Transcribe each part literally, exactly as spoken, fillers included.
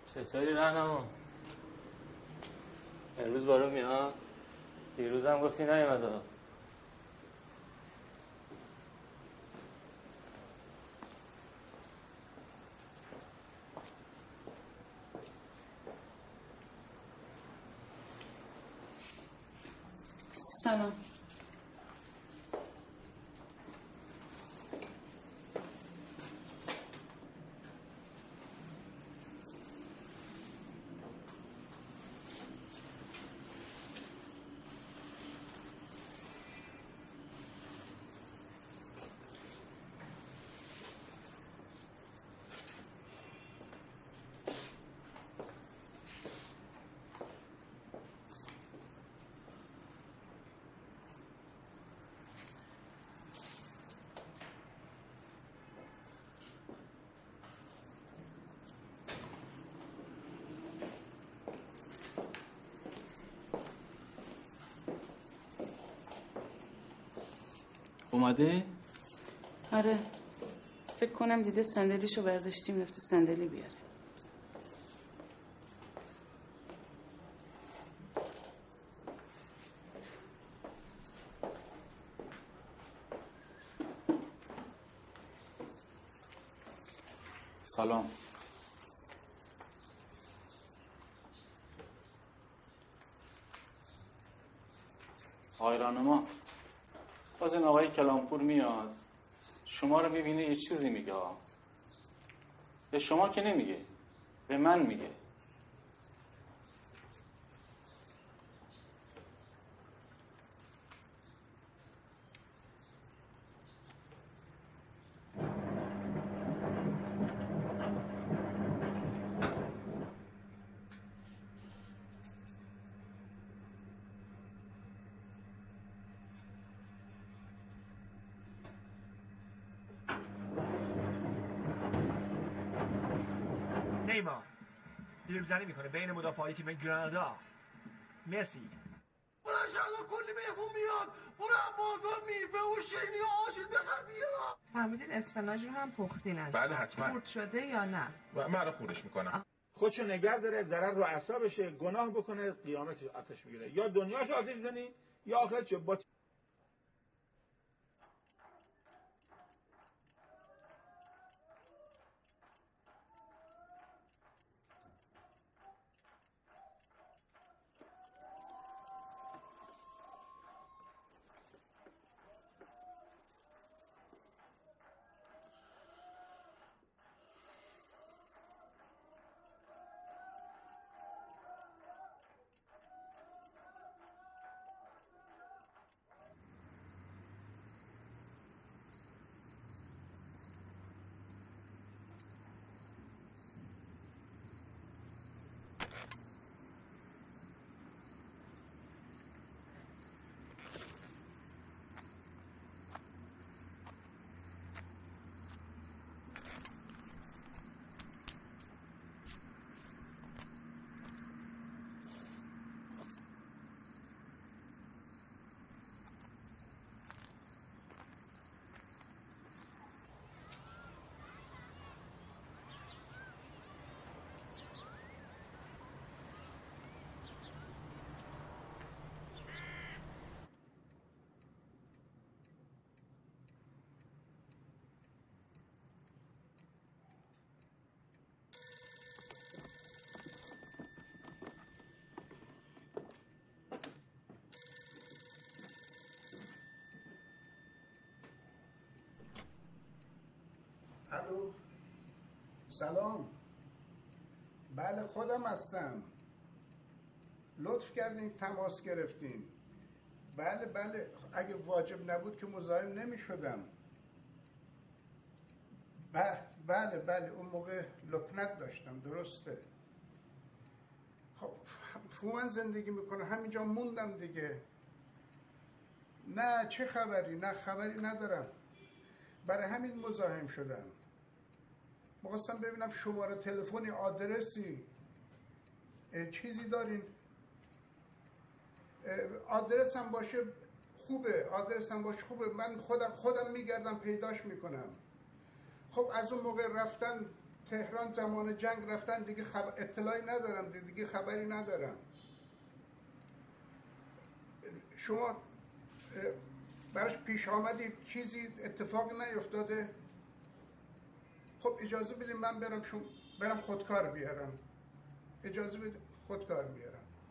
چطوری رهنمون؟ امروز بارون میاد؟ دیروز هم گفتی نیومده. سلام. اومده؟ آره، فکر کنم دیده صندلیشو برداشتیم رفته صندلی بیاره. سلام. آقای راهنما، باز این آقای کلامپور میاد شما رو میبینه یه چیزی میگه. به شما که نمیگه، به من میگه. نیما دریبزنی میکنه بین مدافعای تیم گرانادا. مسی بلند شالا کلی مهمون میاد. برو بازار میوه و شیرینی و آجیل بخر بیا. فهمیدین اسفناج رو هم پختین از بله حتما. خورد شده یا نه؟ من رو خورش میکنم. خودشو نگه داره، ضرر رو اعصابشه، گناه بکنه، قیامتش آتش میگیره. یا دنیاشو آتش میزنی یا آخرتش با الو سلام. بله خودم هستم. لطف کردین تماس گرفتین. بله بله اگه واجب نبود که مزاحم نمی شدم. بله بله بله اون موقع لکنت داشتم. درسته. خب فومن زندگی میکنه همینجا موندم دیگه. نه چه خبری؟ نه خبری ندارم. برای همین مزاحم شدم. می‌خواستم ببینم شماره تلفنی آدرسی چیزی دارین؟ آدرس هم باشه خوبه. آدرس هم باشه خوبه. من خودم خودم میگردم پیداش میکنم. خب از اون موقع رفتن تهران زمان جنگ رفتن دیگه خب... اطلاعی ندارم، دیگه خبری ندارم. شما براش پیش آمدید چیزی اتفاق نیفتاده؟ خب اجازه بدید من برم شو... برم خودکار بیارم. اجازه بدید خودکار بیارم.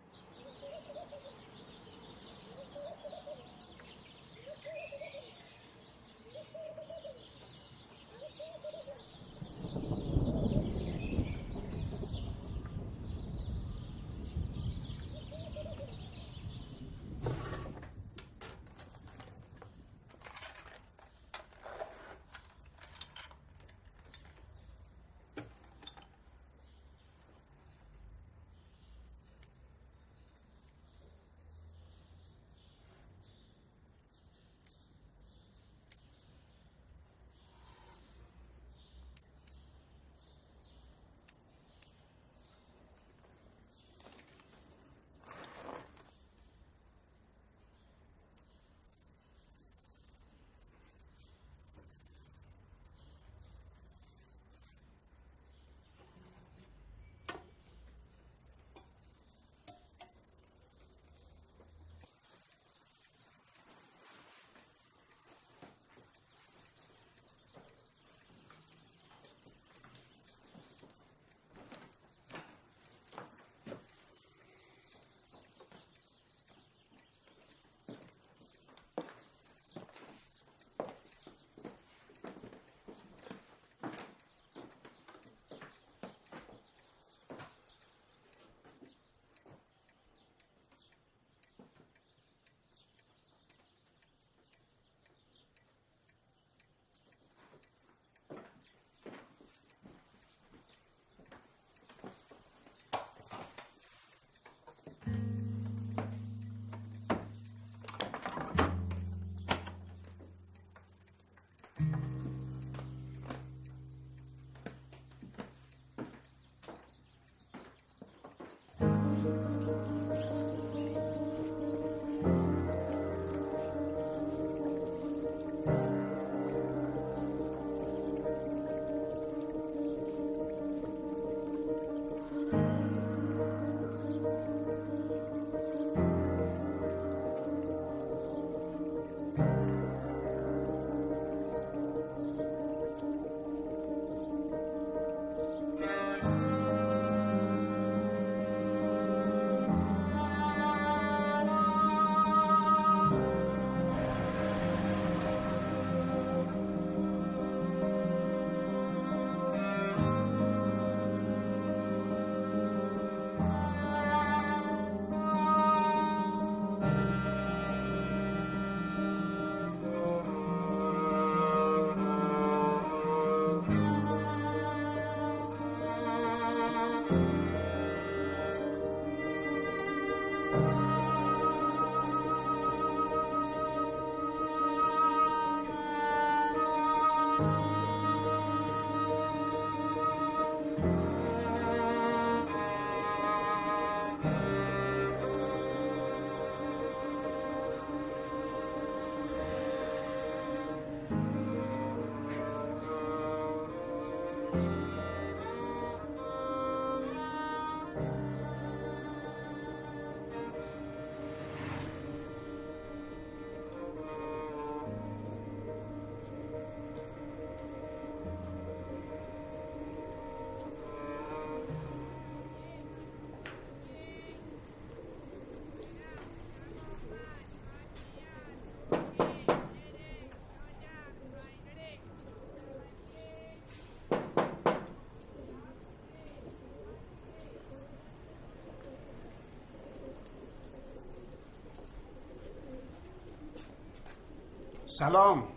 سلام.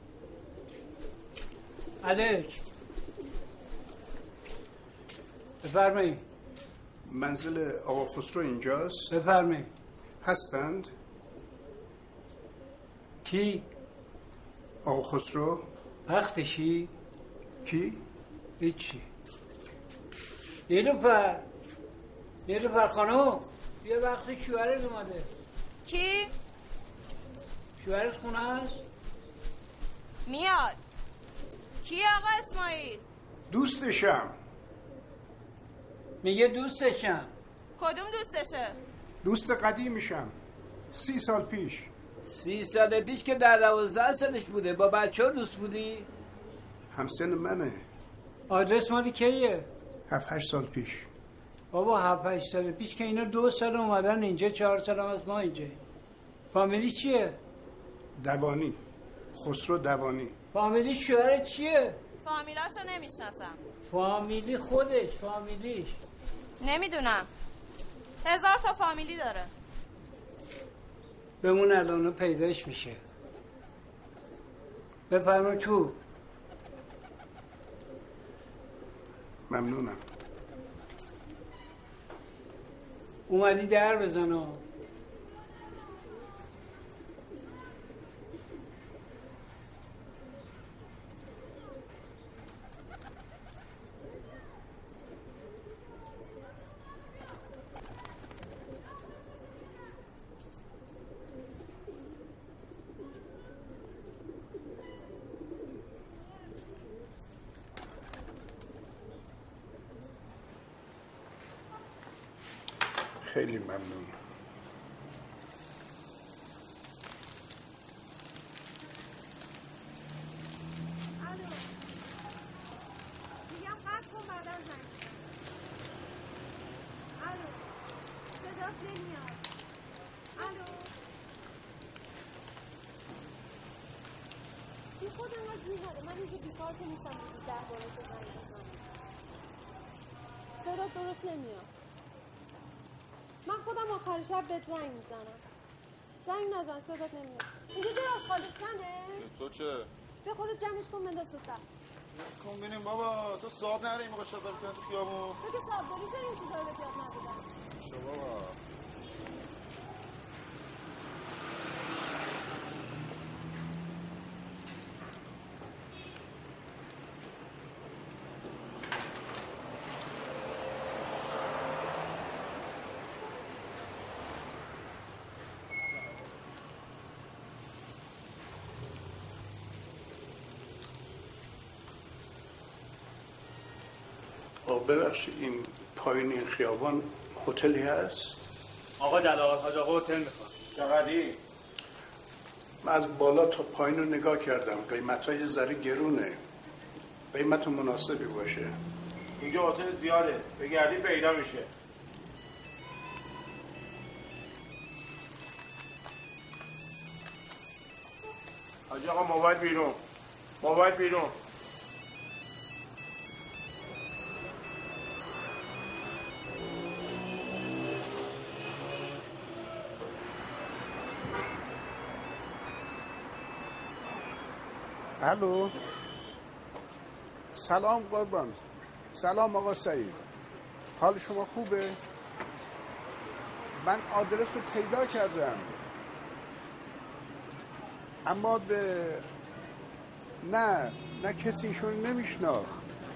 علیک. بفرمایید. منزل آقا خسرو اینجاست؟ بفرمایید. هستند؟ کی؟ آقا خسرو. وقتشی؟ کی؟ هیچی. نیلوفر نیلوفر خانم بیا وقت شوهرت اومده. کی؟ شوهرت خونه هست؟ میاد. کی آقا اسماعیل؟ دوستشم. میگه دوستشم. کدوم دوستشه؟ دوست قدیمشم. سی سال پیش. سی سال پیش که در دوازده سالش بوده. با بچه ها دوست بودی؟ همسن منه. آدرس مالی کیه؟ هفت هشت سال پیش. بابا هفت هشت سال پیش که اینا دو سال اومدن اینجا، چهار سال هم از ما اینجا. فامیلی چیه؟ دوانی. خسرو دوانی. فامیلی شوهر چیه؟ فامیلاشو نمیشناسم. فامیلی خودش، فامیلیش نمیدونم. هزار تا فامیلی داره. بمون الانو پیداش میشه. بفرما تو. ممنونم. اومدی در بزنو. خیلی ممنون. الو میگم قطع کن بعدا زنگ. الو صدات نمیاد. الو بی خودم از میهاره. من اینجا بیکار که نیستم بودی ده باره که زنگ بزنم. صدات درست نمیاد. من خودم آخر شب بهت زنگ میزنم. زنگ نزن، صدات نمیاد. اینجا جای آشغالستانه؟ تو چه؟ به خودت جمعش کن بنداز تو سر. کن بینیم بابا، تو صاحب نره این موقع شب برکنه تو خیابون. تو که صاحب داری چرا این چیزا رو به یاد ندادن؟ شو بابا. ببخشید این پایین این خیابان هتلی هست؟ آقا جلال حاج آقا هتل میخواد. چقدری؟ من از بالا تا پایین رو نگاه کردم، قیمت‌های یه ذره گرونه. قیمت مناسبی باشه. اینجا هتل زیاده، بگردی پیدا میشه. حاج آقا موبایل بیرون. موبایل بیرون. الو سلام قربان. سلام آقا سعید، حال شما خوبه؟ من آدرس رو پیدا کردم اما به نه نه کسی ایشون نمیشناخت،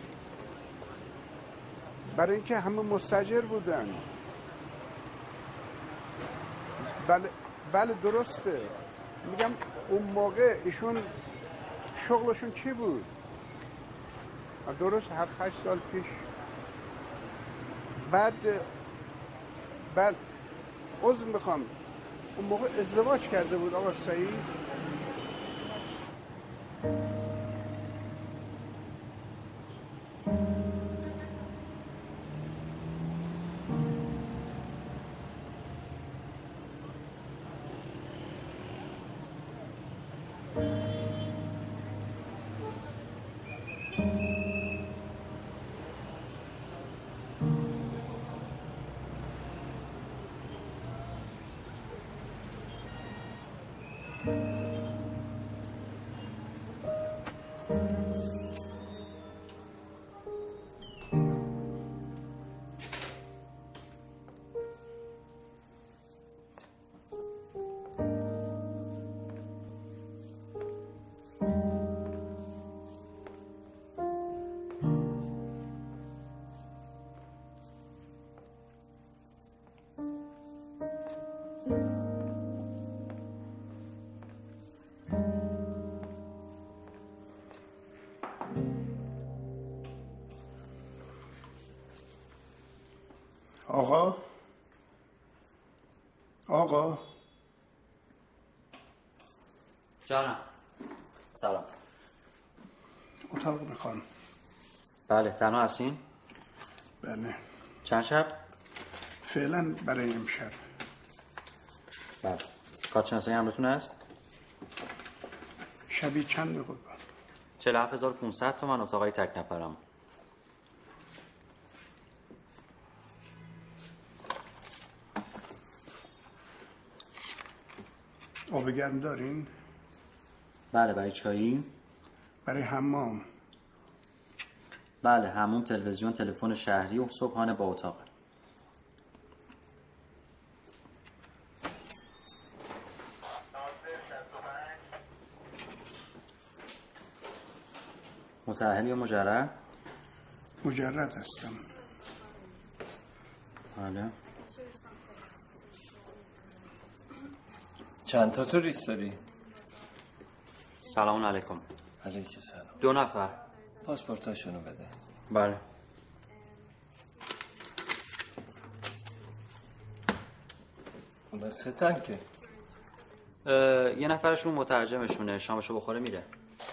برای اینکه همه مستاجر بودن. بله بله درسته. میگم اون موقع ایشون شغلشون چی بود؟ درست هفت هشت سال پیش. بعد بعد عذر میخوام، اون موقع ازدواج کرده بود آقا سعید. آقا آقا جانم. سلام. اتاق میخوام. بله تنها هستین؟ بله. چند شب؟ فعلا برای امشب. بله. کارت شناسایی همراهتون هست؟ شبی چند قربان؟ چهل و هفت هزار و پانصد تومن اتاقای تک نفرم. آب گرم دارین؟ بله. برای چایی؟ برای حمام. بله. حموم، تلویزیون، تلفن شهری و صبحانه با اتاق. متأهل یا مجرد؟ مجرد هستم. بله. چند تا توریست داری؟ سلام علیکم. علیکم سلام. دو نفر. پاسپورتاشونو بده. بله. اونا سه تن که یه نفرشون مترجمشونه، شامشو بخوره میره.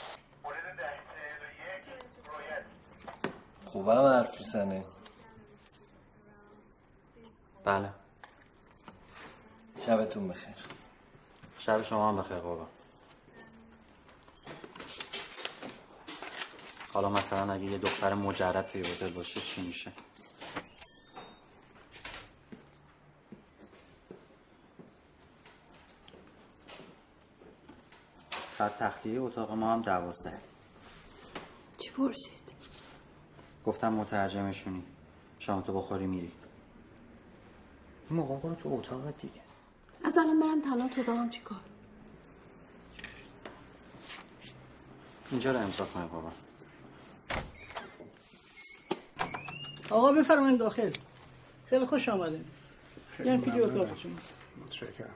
خوبم حرف میزنه. بله. شبتون بخیر. شب شما هم بخیر قربان. حالا مثلا اگه یه دختر مجرد توی هتل باشه چی میشه؟ ساعت تخلیه اتاق ما هم دوازده. چی پرسید؟ گفتم مترجمشونی، شام تو بخوری میری. این موقع برو تو اتاق دیگه. از الان برم تنها تو دام چی کار؟ اینجا رو امضا کنه بابا. آقا بفرمایید داخل. خیلی خوش آمدین. بیاین پیش اتاقتون. متشکرم.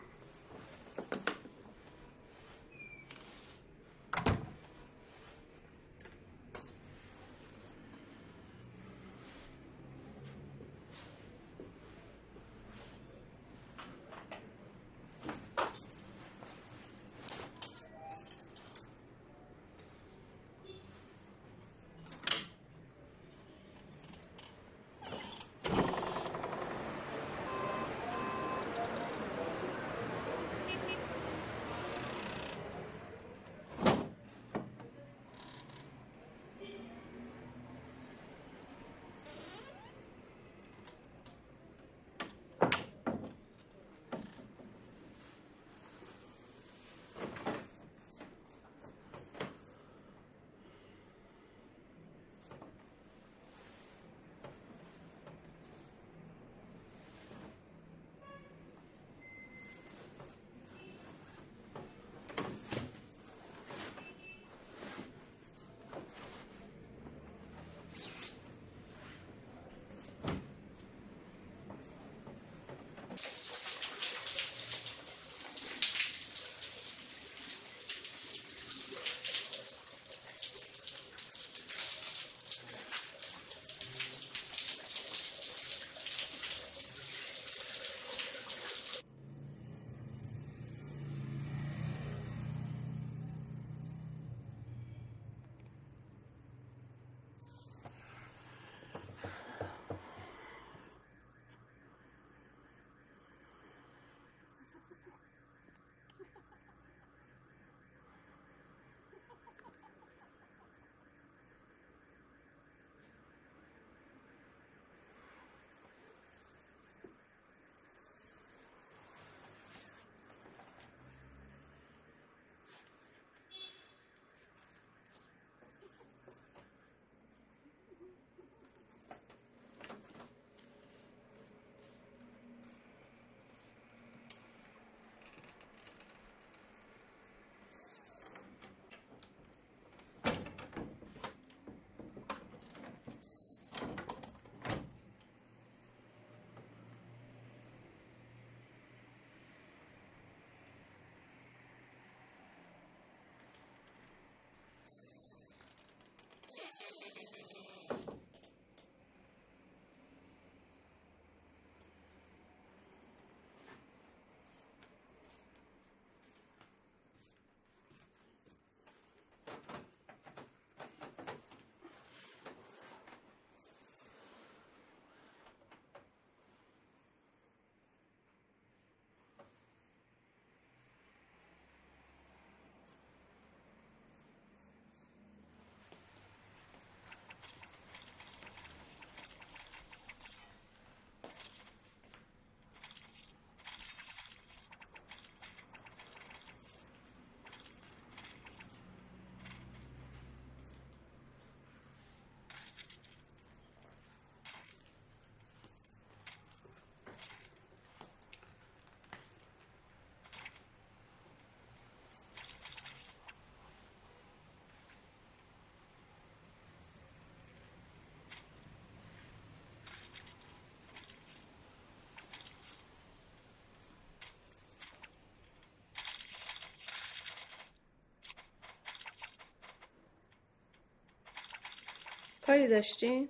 کاری داشتین؟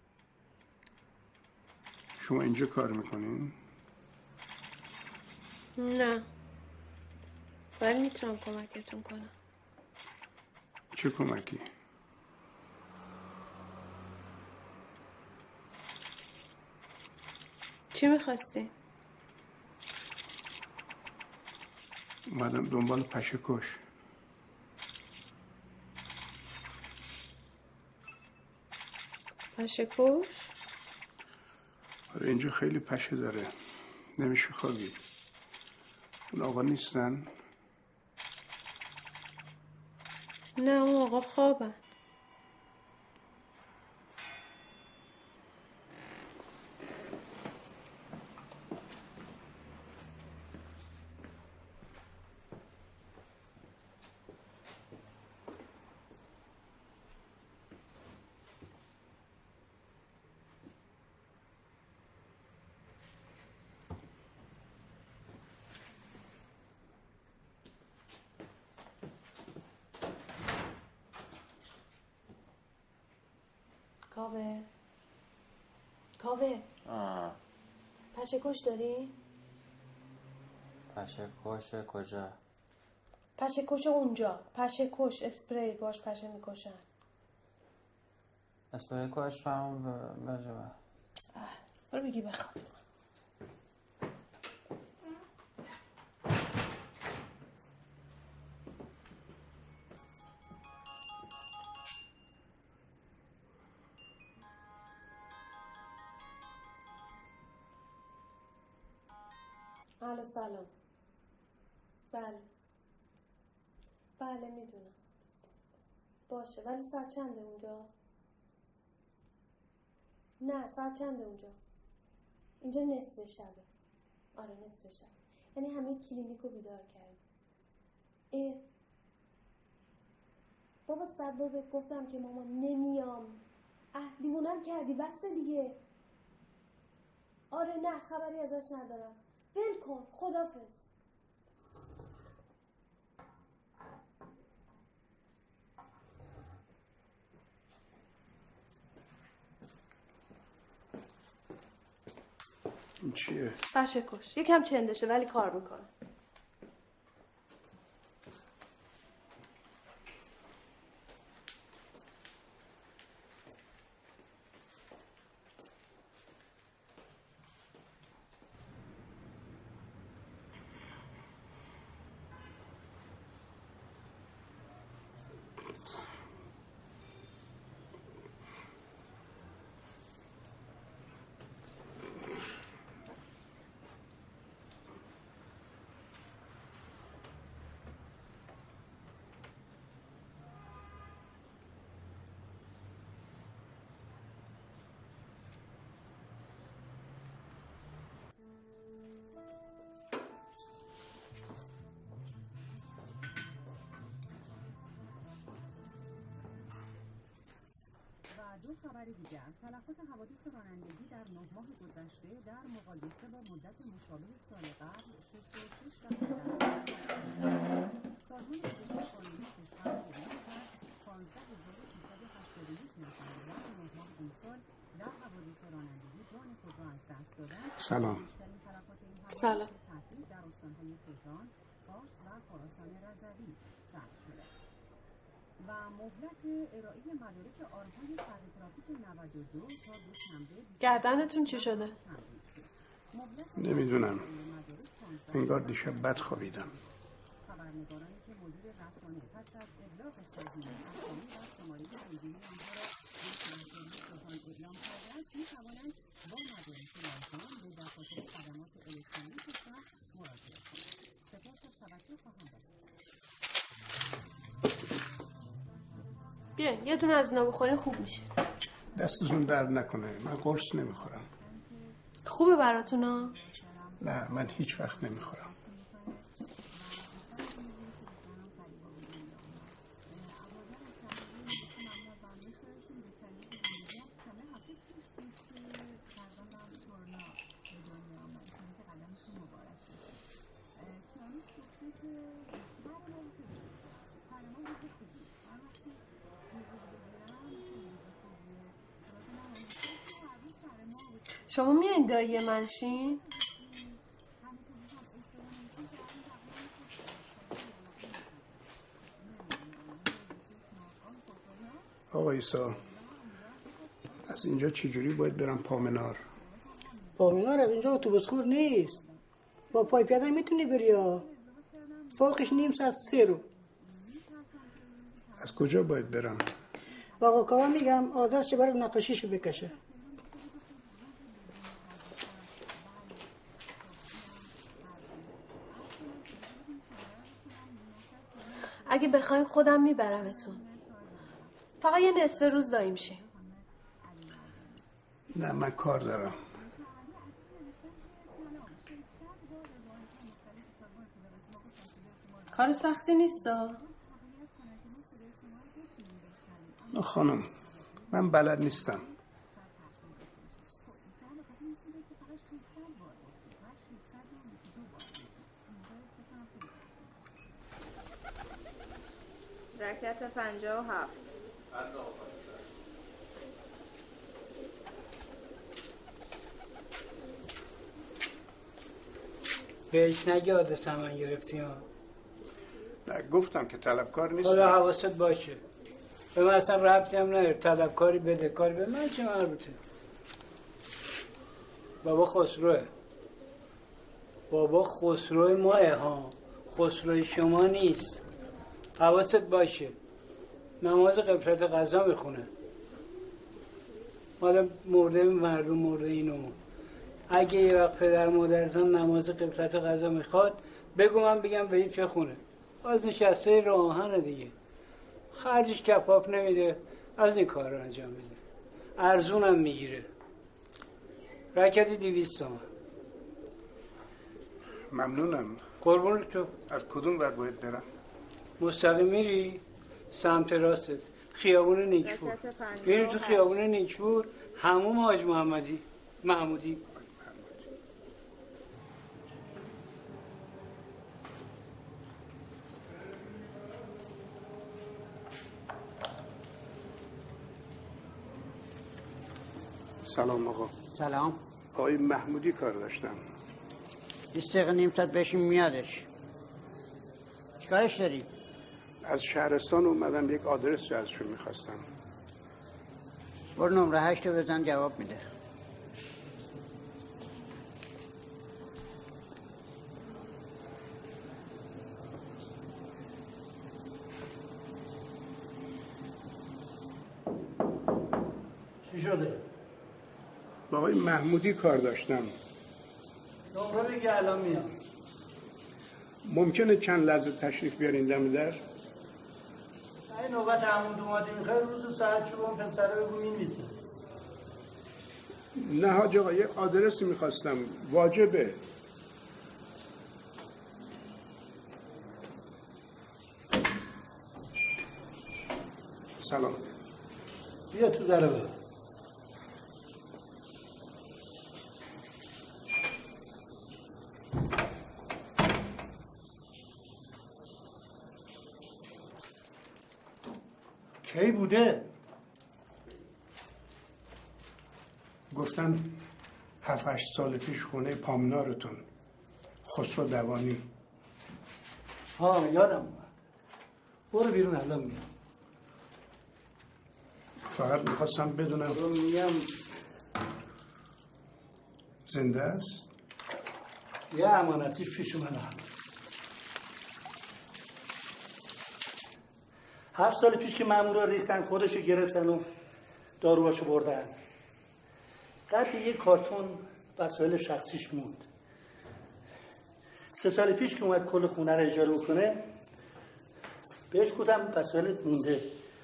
شما اینجا کار میکنین؟ نه، ولی میتونم کمکتون کنم. چه کمکی؟ چی میخواستی؟ اومدم دنبال پشه‌کش. پشه‌کش؟ آره اینجا خیلی پشه داره، نمیشه خوابید. اون آقا نیستن؟ نه اون آقا خوابه. کاوه کاوه آه پشه‌کش داری؟ پشه‌کش کجا؟ پشه‌کش اونجا. پشه‌کش اسپری باش پشه میکشن. اسپری کش فهم بجا برو بگی بخواب. الو سلام. بله بله میدونم. باشه ولی ساعت چنده اونجا؟ نه ساعت چنده اونجا؟ اینجا نصف شبه. آره نصف شب. یعنی همه کلینیکو بیدار کردی. اه بابا صد بار بهت گفتم که مامان نمیام. اه دیوونم کردی. بس دیگه. آره نه خبری ازش ندارم. ول کن. خدافظ. این چیه؟ پشه‌کش. یکم چندشه ولی کار میکنه. دو خبر دیگر تلفات حوادث رانندگی در نه ماه گذشته در مقایسه با مدت مشابه سال قبل شصت و شش درصد سازمان پزشکی قانونی کشور اعلام کرد پانزده هزار و سیصد و هشتاد و یک نفر در نه ماه این سال در حوادث رانندگی جان خود را از دست دادند. سلام. سلام. تعطیل در استان‌های تهران، فارس و خراسان رضوی ثبت شده و مهلت ارائه مدارک آرهای سر ترافیک نود و دو تا دوشنبه. گردنتون چی شده؟ نمیدونم. انگار دیشب بد خوابیدم. خبرنگارانی که مدیر رسانه پس از ابلاغ صحیح اسامی و شماره تلفنی آنها را به شهرداری تهران اعلام کرده‌اند می‌توانند با مدارک لازم به دفاتر خدمات الکترونیک شهر مراجعه کنند. سپاس از توجه خواهم داشت. بیا یه دونه از اینا بخورین خوب میشه. دستتون درد نکنه. من قرص نمیخورم. خوبه براتون ها؟ نه من هیچ وقت نمیخورم. شما میایین دایی من شین؟ آقا ایسا از اینجا چجوری باید برم پامنار؟ پامنار از اینجا اتوبوس خور نیست. با پای پیاده میتونی بری ها. فوقش نیم ساعت سه رو. از کجا باید برم؟ با آقا کاوا میگم آدرسش برای نقاشیشو بکشه. اگه بخواین خودم میبرمتون. فقط یه نصف روز دایی میشین. نه من کار دارم. کار سختی نیست دا. نه خانم من بلد نیستم. رکعت پنجاه و هفت. بهش نگی عادت سمن گرفتی ها. نه گفتم که طلبکار نیستم. حالا حواست باشه. به من اصلا ربطی هم نداره. طلبکاری بده کاری به من چه مربوطه؟ بابا خسروه. بابا خسروی ماه ها. خسروی شما نیست. حواست باشه. نماز غفلت قضا میخونه. حالا مرده مردم مرده اینو. اگه یه وقت پدر مادرتان نماز غفلت قضا میخواد بگو من بگم به این چه خونه. باز نشسته راهنه دیگه. خرجش کفاف نمیده از این کار رو انجام میده. ارزونم میگیره. رکتی دیویست تومن. ممنونم. قربون تو. از کدوم ور باید برم؟ مستقیم میری سمت راستت خیابون نیکپور. میری تو خیابون نیکپور هموم حاج محمدی محمودی. سلام آقا. سلام. آقای محمودی کار داشتم. بیست دقیقه نیم ساعت بشین میادش. چیکارش داری؟ از شهرستان اومدم یک آدرس ازشون میخواستم. برو نمره هشت رو بزن جواب میده. چی شده؟ با آقای محمودی کار داشتم. نمره بگی الان میام. ممکنه چند لحظه تشریف بیارین دم در؟ این نوبت همون دومادی میخوای روز و ساعت شو اون پسره بگو مینویسه. نه حاج آقا یه آدرسی میخواستم واجبه. سلام. بیا تو در برو. کی بوده؟ گفتن هفت هشت سال پیش خونه پامنارتون خسرو دوانی. ها یادم اومد. برو بیرون الان میام. فقط میخواستم بدونم برو میگم زنده است؟ یه امانتیش پیش من هم. هفت سال پیش که مامورا ریختن خودشو گرفتن و داروهاشو بردن. قد یه کارتون وسایل شخصیش موند. سه سال پیش که اومد کل خونه رو اجاره بکنه بهش گفتم وسایلت مونده.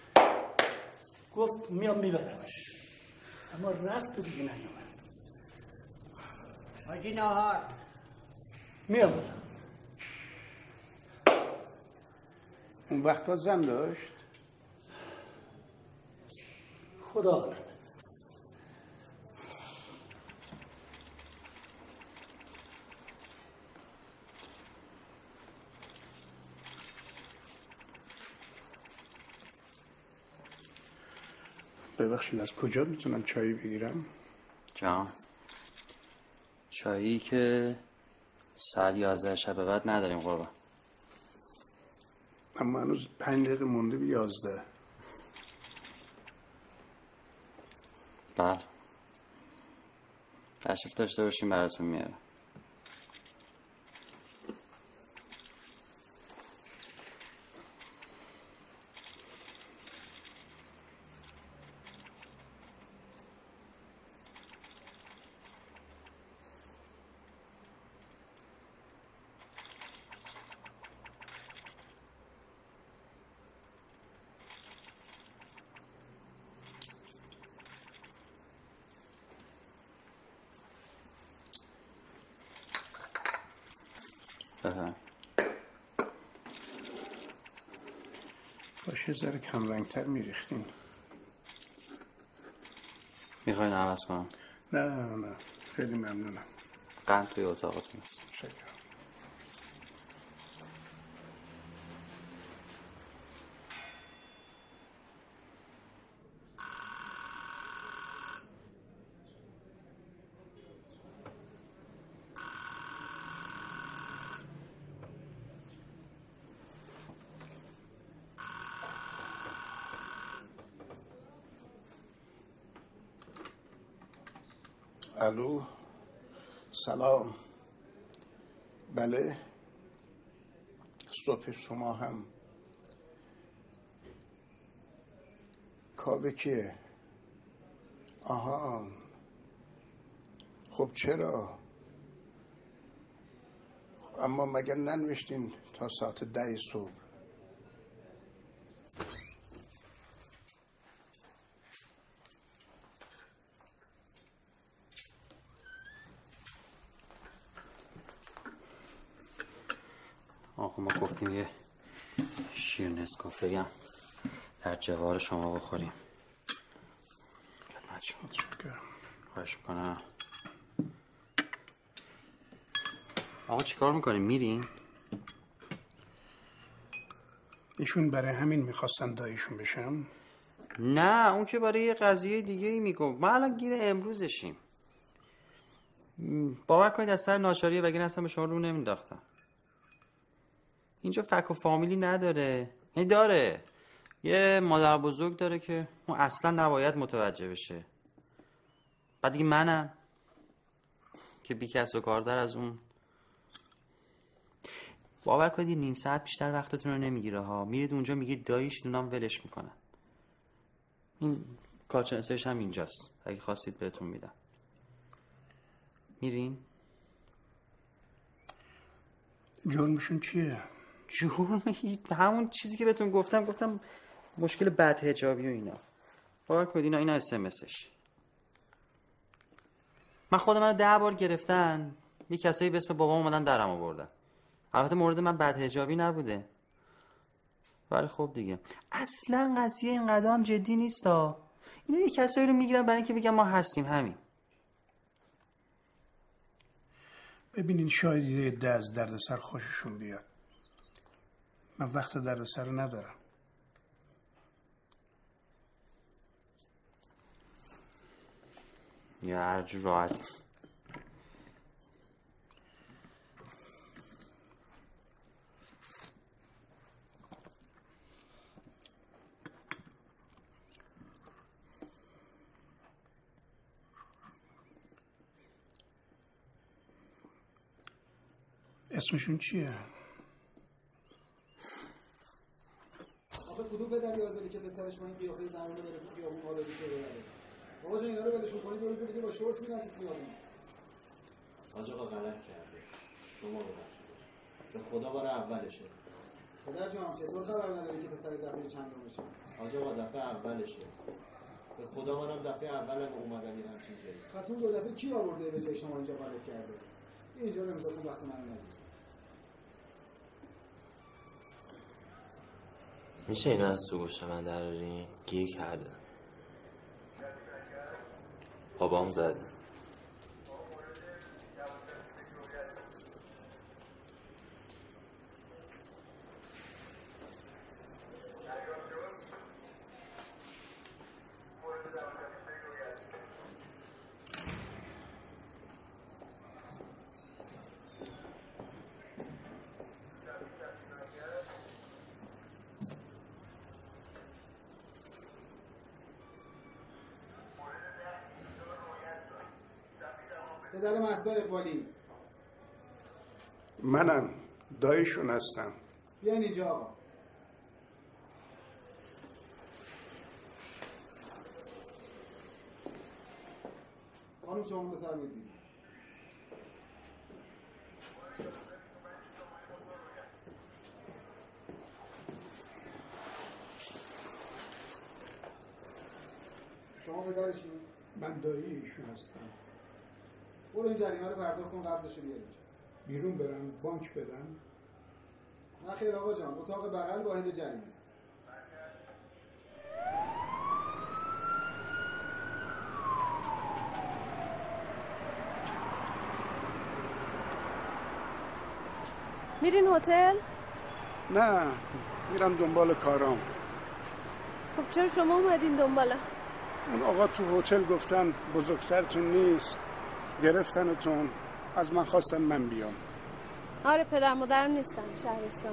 گفت میام میبرمش. اما رفت و دیگه نیومد. حاجی ناهار میام. اون وقتا زن داشت؟ خدا عالمه. ببخشید از کجا میتونم چایی بگیرم؟ جان چایی که ساعت یازده شب به بعد نداریم قربان. اما هنوز پنج دقیقه مونده به یازده. بله تشریف داشته باشیم براتون میاره. بفهم. باشه ذره کم رنگتر میریختین. میخواین عوض کنم؟ نه نه خیلی ممنونم. قند توی اتاقتون است. شکر. الو سلام. بله صبح شما هم. کاوه کیه؟ آها خب چرا؟ اما مگر ننوشتین تا ساعت ده صبح؟ آخه ما گفتیم یه شیر نسکافه هم در جوار شما بخوریم. خدمت شما. خواهش میکنم. آقا چیکار میکنیم؟ میرین؟ ایشون برای همین میخواستن داییشون بشم؟ نه اون که برای یه قضیه دیگه ای میگم. ما الان گیر امروزشیم. باور کنید از سر ناچاریه وگرنه اصلا به شما رو نمینداختم. اینجا فک و فامیلی نداره. یعنی داره یه مادر بزرگ داره که اون اصلا نباید متوجه بشه. بعد دیگه منم که بی کس و کار در از اون. باور کنید یه نیم ساعت بیشتر وقتتون رو نمیگیره ها. میرید اونجا میگید داییش دونام ولش میکنن. این کارشناسیش هم اینجاست. اگه خواستید بهتون میدم. میرین؟ جرمشون چیه؟ جرم همون چیزی که بهتون گفتم. گفتم مشکل بد حجابی و اینا. باور کنید اینا اینا اس ام اسش. من خودم منو ده بار گرفتن. یه کسایی به اسم بابام اومدن درم آوردن. البته مورد من بد حجابی نبوده. ولی خب دیگه اصلا قضیه اینقدر هم جدی نیست ها. اینا یه کسایی رو میگیرن برای اینکه بگن ما هستیم همین. ببینین شاید یه عده از دردسر خوششون بیاد. من وقت دردسر رو ندارم. یا هر جور راحت. اسمشون چیه؟ آخه کدوم پدری حاضری که پسرش با این قیافه زنونه بره تو خیابون آلوده شه ببره؟ بابا جان اینا رو ولشون کنید دو روز دیگه با شورت میرن تو خیابون. حاج آقا غلط کرده. شما ببخشید. به خدا بار اولشه. پدر جان چطور خبر نداری که پسر دفعه چندمشه؟ حاج آقا دفعه اولشه. به خدا منم دفعه اولم اومدم این همچین جایی. پس اون دو دفعه کی آورده به جای شما اینجا غلط کرده؟ اینجا رو امضا کن وقت منو نگیر. میشه اینا از تو گوش من درارین؟ گیر کرده. بابام زده. پدر مهسا اقبالی. منم داییشون هستم. بیاین اینجا آقا. خانم شما بفرمایید بیرون. شما پدرشین؟ من دایی ایشون هستم. برو این جریمه رو پرداخت کن، قبضشو بیار اینجا. بیرون برم بانک بدم؟ نه خیر آقا جان، اتاق بغل واحد جریمه. میرین هتل؟ نه میرم دنبال کارام. خب چرا شما اومدین دنباله؟ اون آقا تو هتل گفتن بزرگترتون نیست، گرفتنتون، از من خواستن من بیام. آره پدر مادرم نیستن، شهرستان.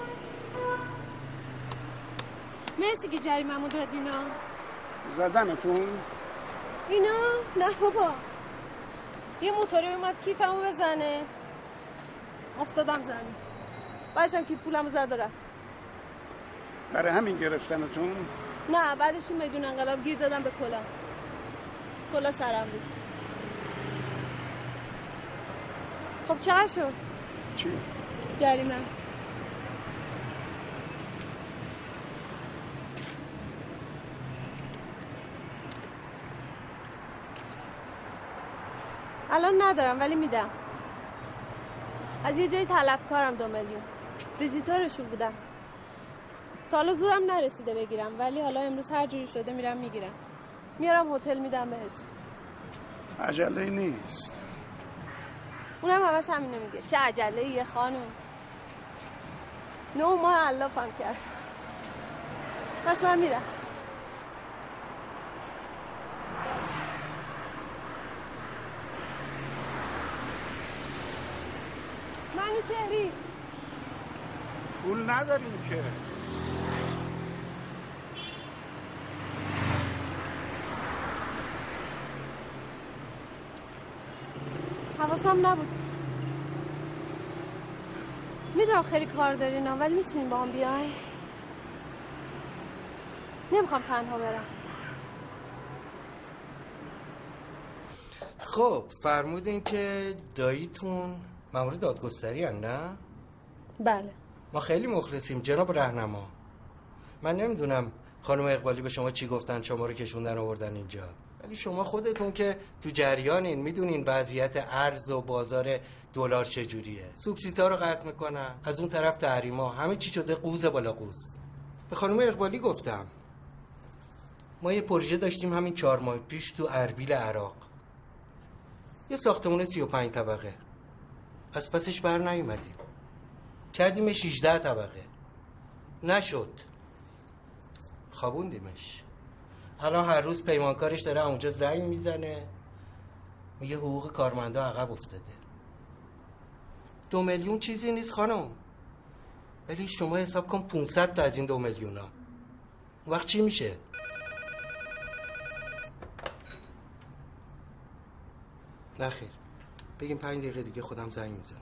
مرسی که جریمه‌مو دادینا. زدنتون؟ اینا؟ نه بابا، یه موتوری اومد کیفمو بزنه، افتادم زمین، بعدشم کیف پولمو زد و رفت. برای همین گرفتنتون؟ نه بعدش تو میدون انقلاب گیر دادم به کلا. کلا سرم بود. خب چقدر شد؟ چی؟ جریمه. الان ندارم ولی میدم. از یه جایی طلبکارم دو میلیون. ویزیتورشون بودم. تا حالا زورم نرسیده بگیرم ولی حالا امروز هر جوری شده میرم میگیرم. میارم هتل میدم بهت. عجله نیست. اونم همش همینو میگه. چه عجله یه خانم. نه ماه علافم کرد. پس من میرم. منو چهری پول نداریم که. حواسم نبود. میدونم خیلی کار دارین ولی میتونین با هم بیاین. نمیخوام تنها برم. خب فرمودین که داییتون مأمور دادگستری هن نه؟ بله. ما خیلی مخلصیم جناب راهنما. من نمیدونم خانم اقبالی به شما چی گفتن شما رو کشوندن آوردن اینجا، ولی شما خودتون که تو جریانین، میدونین وضعیت ارز و بازار دلار چجوریه. سوبسیدها رو قطع میکنن، از اون طرف تحریما، همه چی شده قوز بالا قوز. به خانم اقبالی گفتم ما یه پروژه داشتیم همین چهار ماه پیش تو اربیل عراق، یه ساختمون سی و پنج طبقه، از پسش بر نیومدیم، کردیم شیزده طبقه، نشد، خوابوندیمش. الان هر روز پیمانکارش داره اونجا زنگ میزنه میگه حقوق کارمندا عقب افتاده. دو میلیون چیزی نیست خانم، ولی شما حساب کن پونصد تا از این دو میلیون ها وقت چی میشه؟ نخیر، بگیم پنج دقیقه دیگه خودم زنگ میزنم.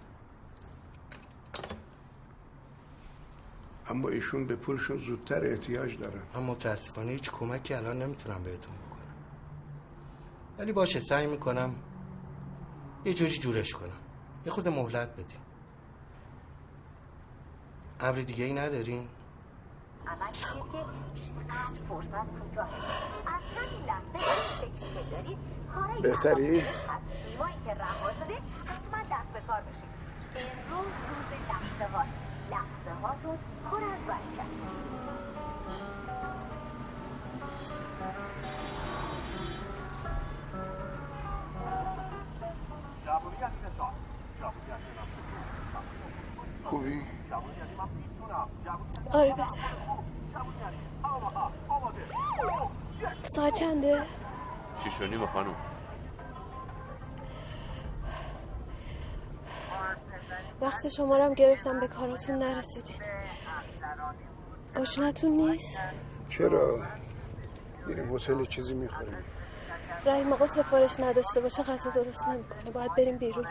اما ایشون به پولشون زودتر احتیاج دارن. من متاسفانه هیچ کمکی الان نمیتونم بهتون بکنم، ولی باشه سعی میکنم یه جوری جورش کنم. یه خورده مهلت بدین. امر دیگه ای ندارین؟ عمل که چقدر فرصت کوتاه. از همین لحظه فکری که دارید کارایی بهتری؟ از سیمایی که رها شده حتما دست به کار بشید. امروز روز لحظه هاست. لحظه هاتون پر از برکت. خوبی؟ آره بهتر. ساعت چنده؟ شیش و نیم خانم. وقت شما رو هم گرفتم به کاراتون نرسیدین. گشنتون نیست؟ چرا؟ میریم هتل چیزی میخوریم. رحیم آقا سفارش نداشته باشه غذا درست نمیکنه، باید بریم بیرون.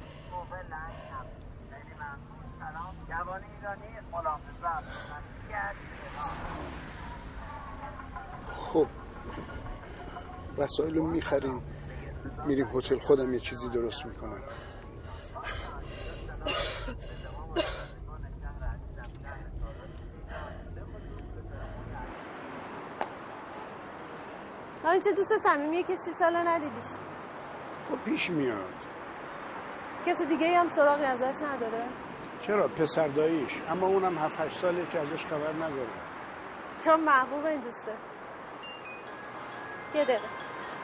خب وسایل رو میخریم میریم هتل، خودم یه چیزی درست میکنم. این چه دوست صمیمیه که سی ساله ندیدیش؟ خب پیش میاد. کسی دیگه هم سراغی ازش نداره؟ چرا پسر داییش، اما اونم هفت هشت ساله که ازش خبر نداره. چون محبوب این دوسته. یه دقیقه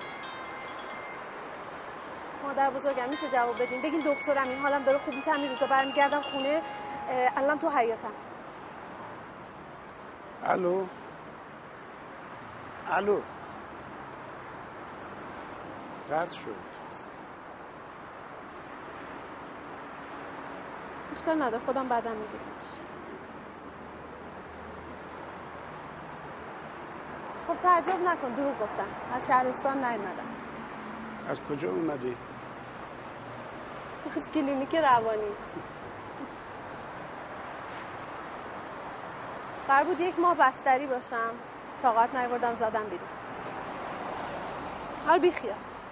مادر بزرگم میشه جواب بدین؟ بگین دکترم این حالم داره خوب میشه، همین روزا برمیگردم خونه، الان تو حیاتم. الو الو قطع شد. اشکال نداره، خودم بعدم میگیرمش. خب تعجب نکن، دروغ گفتم، از شهرستان نیومدم. از کجا اومدی؟ از کلینیک روانی. قرار بود یک ماه بستری باشم، طاقت نیاوردم زدم بیرون. حال بیخیال.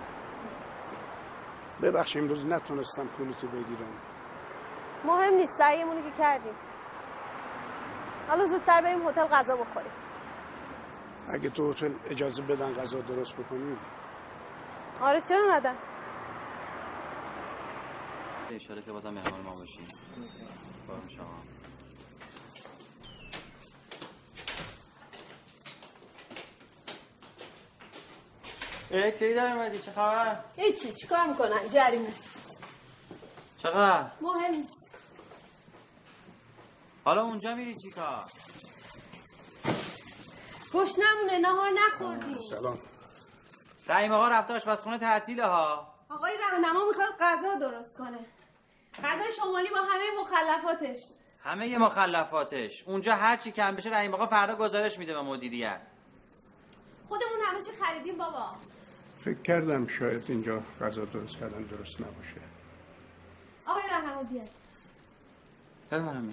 ببخش امروز نتونستم پولتو بگیرم. مهم نیست، سعیمونی که کردیم. حالا زودتر بریم هتل غذا بخوریم. اگه تو هتل اجازه بدن غذا درست بکنیم. آره چرا ندن؟ اشاره که بازم مهمان ما باشیم. با شما. ای کی داری اومدی؟ چه خبر؟ هیچی، چیکار میکنن؟ جریمه. چقدر؟ مهم نیست. حالا اونجا میری چی کار؟ گشنمونه، نهار نخوردیم. سلام. رحیم آقا رفته آشپزخونه تعطیله ها. آقای راهنما میخواد غذا درست کنه. غذای شمالی با همه مخلفاتش. همه مخلفاتش. اونجا هر چی کم بشه رحیم آقا فردا گزارش میده به مدیریت. خودمون همه چی خریدیم بابا. فکر کردم شاید اینجا غذا درست کردن درست نباشه. آقای راهنما بیاد. بفرمایید.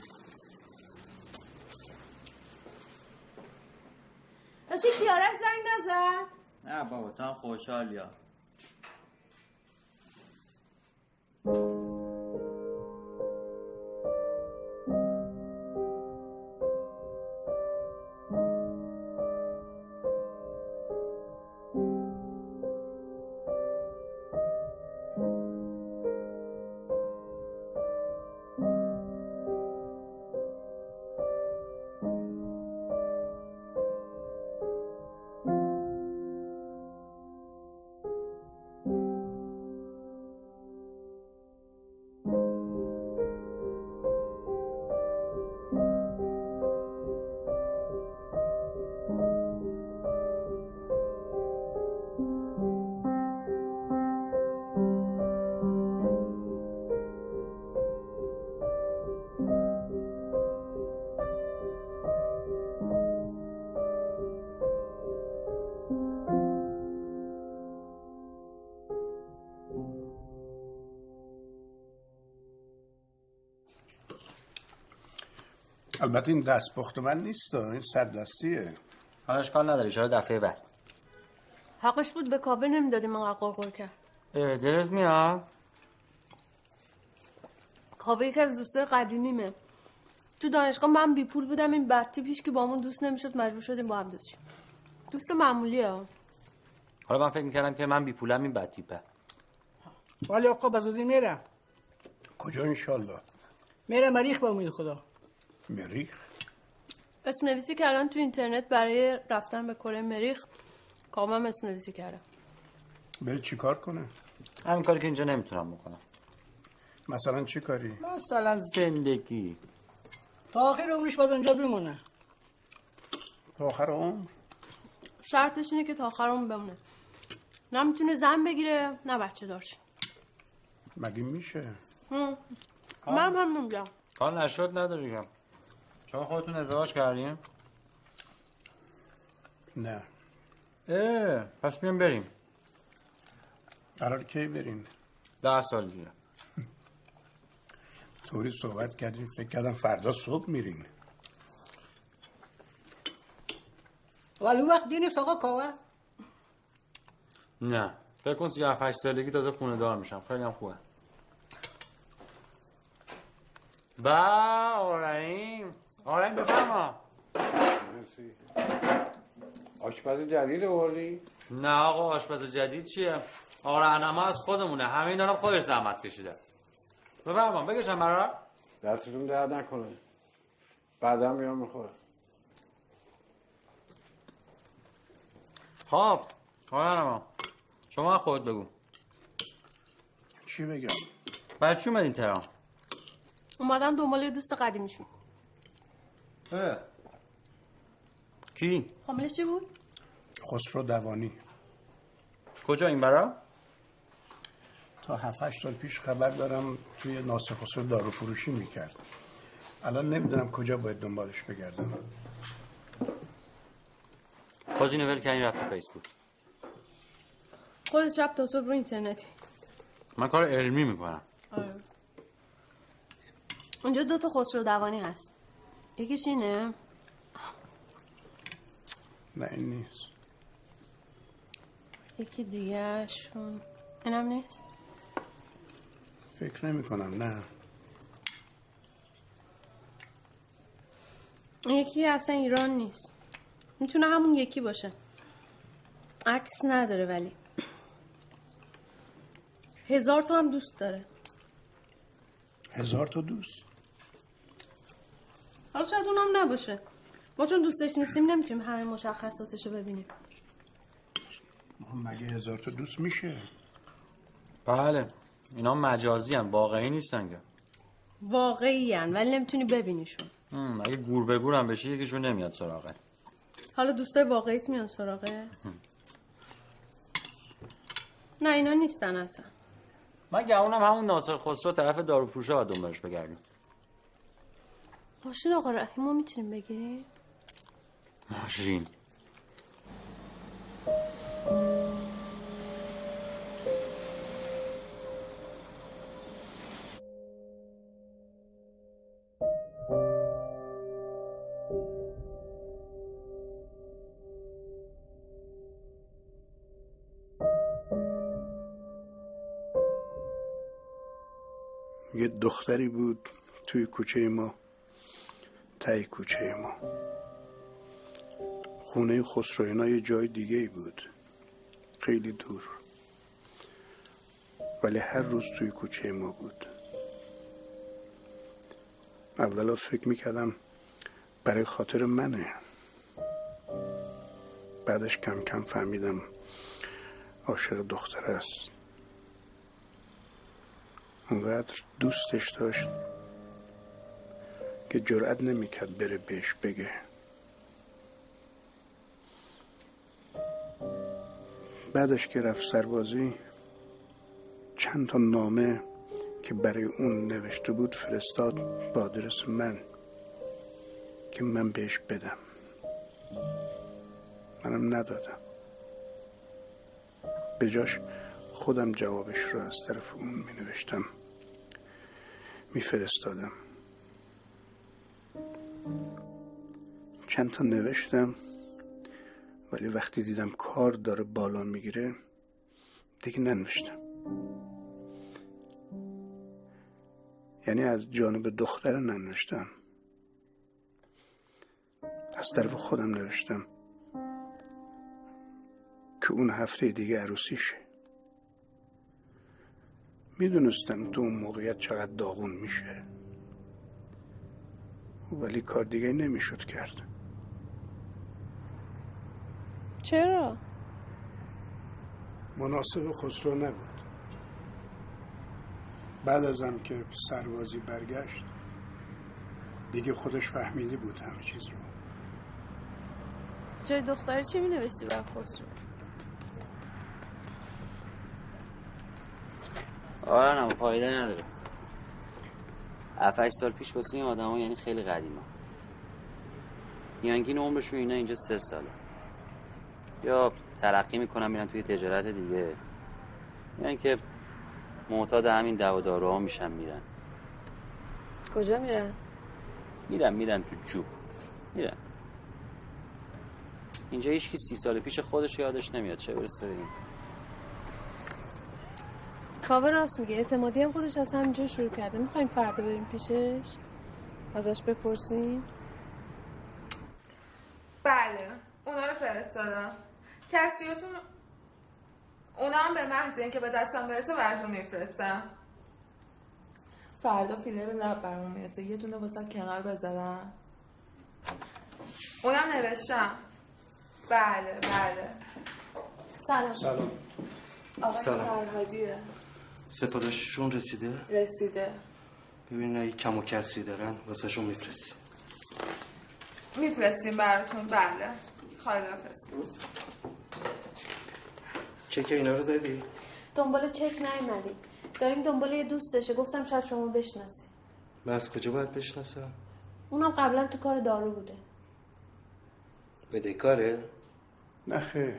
راستی کیارش زنگ نزد؟ نه بابا تو هم خوشحال یا البته این دست پخت من نیست، این سردستیه. حالا اشکال نداره، چرا دفعه بعد حقش بود به کابل نمیدادیم من قرقر کرد. دلت میاد؟ کابل یکی از دوستای قدیمیمه. تو دانشگاه من بی پول بودم، این بدتی پیش که با همون دوست نمیشد، مجبور شدیم با هم دوست شیم. دوست معمولیه. حالا من فکر میکردم که من بی پولم این بدتیپه. ولی آقا بزودی میرم. کجا انشالله؟ میرم مریخ به امید خدا. مریخ؟ اسم نویسی کردن تو اینترنت برای رفتن به کره مریخ. کامم اسم نویسی کردم. بری چی کار کنه؟ همین کاری که اینجا نمیتونم بکنم. مثلا چی کاری؟ مثلا زندگی. تا آخر عمرش باید اونجا بمونه. تا آخر عمر؟ شرطش اینه که تا آخر عمر بمونه. نه میتونه زن بگیره نه بچه دارش. مگه میشه؟ من هم نمیگم. کار نشد نداریم. شما خودتون ازدواج کردین؟ نه. اه پس بیام بریم. قرار کی برین؟ ده سال دیگه. طوری صحبت کردیم فکر کردم فردا صبح میرین. ولی وقت دینیست آقا کاوه؟ نه فکر کن سی هفت هشت سالگی تازه خونه دار میشم. خیلی هم خوبه. با آرین آرین بفرما. مرسی. آشپز جدید آوردی؟ نه آقا آشپز جدید چیه؟ آقا رهنما از خودمونه. همه اینا رو خودش زحمت کشیده. بفرما بکشم برا. دستتون درد نکنه. بعدا میام میخورم. خب آقا رهنما شما خود بگو. چی بگم؟ برای چی اومدین تهران؟ اومدم دنبال دوست قدیمیشون. اه. کی؟ حاملش چی بود؟ خسرو دوانی. کجا این برا؟ تا هفت هشت سال پیش خبر دارم توی ناصر خسرو دارو فروشی میکرد. الان نمیدونم کجا باید دنبالش بگردم. بازی نویل کردین رفت فیسبوک. خودت شب تا صبح رو اینترنتی. من کار علمی میکنم. آره. اونجا دو تا خسرو دوانی هست. یکیش اینه. نه این نیست. یکی دیگه شون اینم نیست. فکر نمی کنم. نه یکی اصلا ایران نیست. میتونه همون یکی باشه. عکس نداره ولی هزار تا هم دوست داره. هزار تا دوست؟ حالا شاید اونم نباشه. ما چون دوستش نیستیم نمیتونیم همه مشخصاتشو ببینیم. مگه هزار تا دوست میشه؟ بله اینا مجازی هن. واقعی نیستن که. واقعی هن ولی نمیتونی ببینیشون. اگه گور به گور هم بشی یکیشون نمیاد سراغه. حالا دوستای واقعیت میان سراغه؟ نه اینا نیستن اصلا. من گمونم همون ناصر خسرو طرف داروفروشه باید دنبالش بگردیم. ماشین آقا رحیمو میتونیم بگیریم؟ ماشین یه دختری بود توی کوچه ما، تای کوچه ما. خونه خسروینا یه جای دیگه ای بود، خیلی دور، ولی هر روز توی کوچه ما بود. اولا فکر میکردم برای خاطر منه، بعدش کم کم فهمیدم عاشق دختر است. اونقدر دوستش داشت که جرئت نمیکرد بره بهش بگه. بعدش که رفت سربازی چند تا نامه که برای اون نوشته بود فرستاد با آدرس من که من بهش بدم. منم ندادم، به جاش خودم جوابش رو از طرف اون می نوشتم می فرستادم. چند تا نوشتم ولی وقتی دیدم کار داره بالا میگیره دیگه ننوشتم. یعنی از جانب دختر ننوشتم، از طرف خودم نوشتم که اون هفته دیگه عروسیشه. میدونستم تو اون موقعیت چقدر داغون میشه، ولی کار دیگه نمیشد کرد. چرا؟ مناسب خسرو نبود. بعد ازم که سربازی برگشت دیگه خودش فهمیده بود همه چیز رو. جای دختری چی می نوشتی بر خسرو؟ آره نه فایده نداره. هفت هشت سال پیش واسه این آدم ها یعنی خیلی قدیمه. میانگین عمرشون اینا اینجا سه ساله، یا ترقی میکنن میرن توی تجارت دیگه، یعنی که معتاد همین دوا داروها میشن میرن. کجا میرن؟ میرن میرن تو جو میرن. اینجا هیچکی سی سال پیش خودش یادش نمیاد، چه برسه به این. کاوه راست میگه، اعتمادی هم خودش از همینجا شروع کرده. میخوایم فردا بریم پیشش ازش بپرسیم؟ بله اونا رو فرستادم. کسریاتون اونا هم به محض اینکه به دستم برسه براتون میفرستم. فردا فیلر لب برام میرسه، یه دونه واسه کنار بذارم. اونم نوشتم. بله بله. سلام. سلام. آقای سلام. فرهادیه. سفارششون رسیده؟ رسیده. ببین اگه کم و کسری دارن واسه شون میفرستیم. میفرستیم براتون. بله. خداحافظ. چک اینا رو دادی؟ دنبال چک نیومدیم، داریم دنبال یه دوستشه. گفتم شاید شما بشناسی. من از کجا باید بشناسم؟ اونم قبلا تو کار دارو بوده. بدهکاره؟ نه خیر.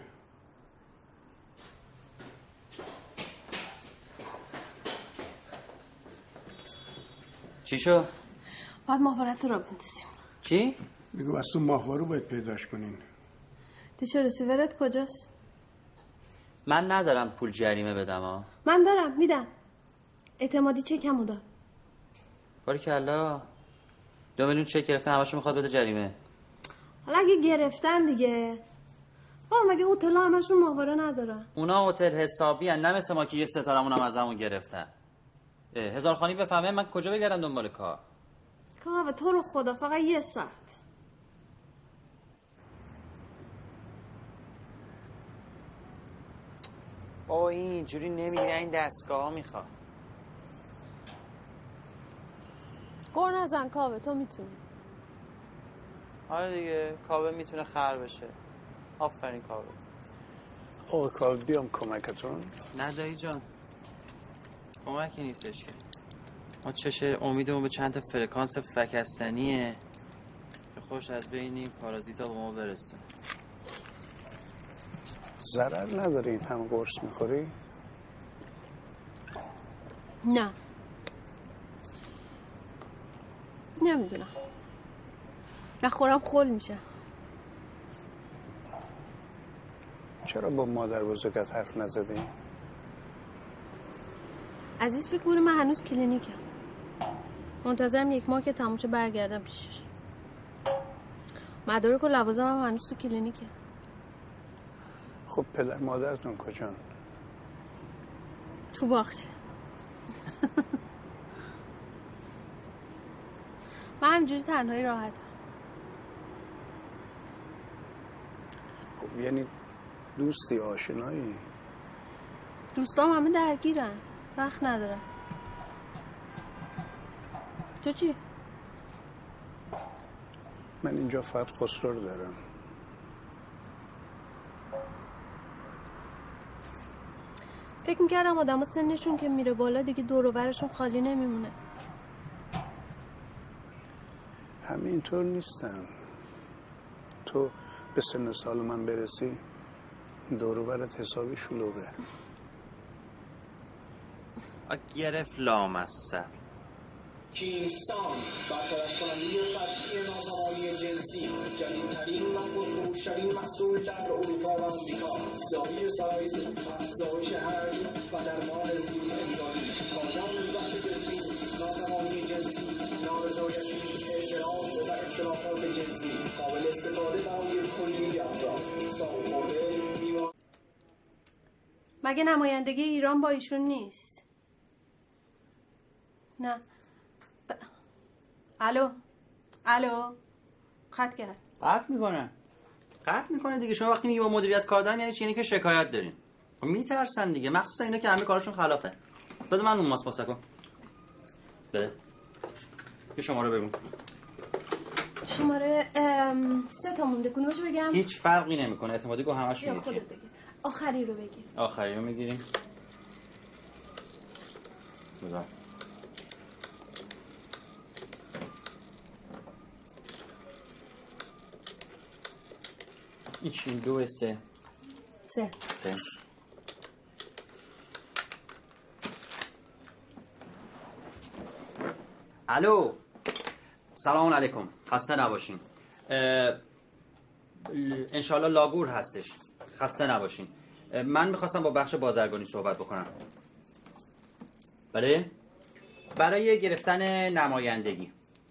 چی شو؟ باید ماهوارت رو بندازیم. چی؟ میگو از تو ماهواره رو باید پیداش کنین. دیشو رسیورت کجاست؟ من ندارم پول جریمه بدم ها. من دارم میدم. اعتمادی چکمو داد. باریکلا. دو میلیون چک گرفتن، همشو میخواد بده جریمه. حالا اگه گرفتن دیگه. بابا مگه هتل همشون ماهواره ندارن؟ اونا هتل حسابی ان، نه مثل ما که یه ستارمون هم از همون گرفتن. هزار خانی بفهمه من کجا بگردم دنبال کار؟ کاوه تو رو خدا فقط یه ساعت. بابا این اینجوری نمیره، این دستگاه ها میخواد. گر نزن کاوه، تو میتونی. آره دیگه، کاوه میتونه خر بشه. آفرین کاوه. آقا کاوه بیام کمکتون؟ نه دایی جان، کمکی نیستش که. ما چشه امیدمون به چند تا فرکانس فکستنیه که خوش از بین این پارازیتا به ما برسونه. ضرر نداره این هم قرص میخوری؟ نه نمیدونم، نخورم خول میشه. چرا با مادر بزرگت حرف نزدی؟ عزیز فکر کنه من هنوز کلینیکم، منتظرم یک ماه که تموم شه برگردم پیشش. مدارک و لوازم هم هنوز تو کلینیکه. خب پدر مادرتون کجان؟ تو باغچه. من همجوری تنهایی راحتم. خب یعنی دوستی آشنایی؟ دوستام همه درگیرن، وقت ندارم. تو چی؟ من اینجا فقط خسرو رو دارم. فکر میکردم آدم ها سنشون که میره بالا دیگه دور و برشون خالی نمیمونه. همینطور نیستم. تو به سن سال من برسی دور و برت حسابی شلوغه. گرفت لامصب. کینگستان برطرف کننده قطعی ناتوانی جنسی، جدیدترین و پرفروشترین محصول در اروپا و آمریکا. زاویه سایز، افزایش حجم و درمان زیر انزانی، پایان زخم جنسی، ناتوانی جنسی، نارضایتی، اعتراض و اختلافات جنسی، قابل استفاده برای کلی افراد. سالخورده بیمار. مگه نمایندگی ایران با ایشون نیست؟ نه. ب... الو الو قطع کرد. قطع میکنه قطع میکنه دیگه. شما وقتی میگی با مدیریت کار دارم یعنی چی؟ یعنی که شکایت دارین. میترسن دیگه، مخصوصا اینا که همه کارشون خلافه. بده من اون ماس پاسه کن. بده. یه شماره بگو. شماره ام... سه تا مونده، کدومشو بگم؟ هیچ فرقی نمیکنه، اعتمادی گو همشون یکیه. خودت بگیر. آخری رو بگیر. آخری رو میگیریم. بذار. این چی؟ دو سه سه سه الو سلام علیکم، خسته نباشین. انشالله لاگور هستش، خسته نباشین. من میخواستم با بخش بازرگانی صحبت بکنم. بله؟ برای گرفتن نمایندگی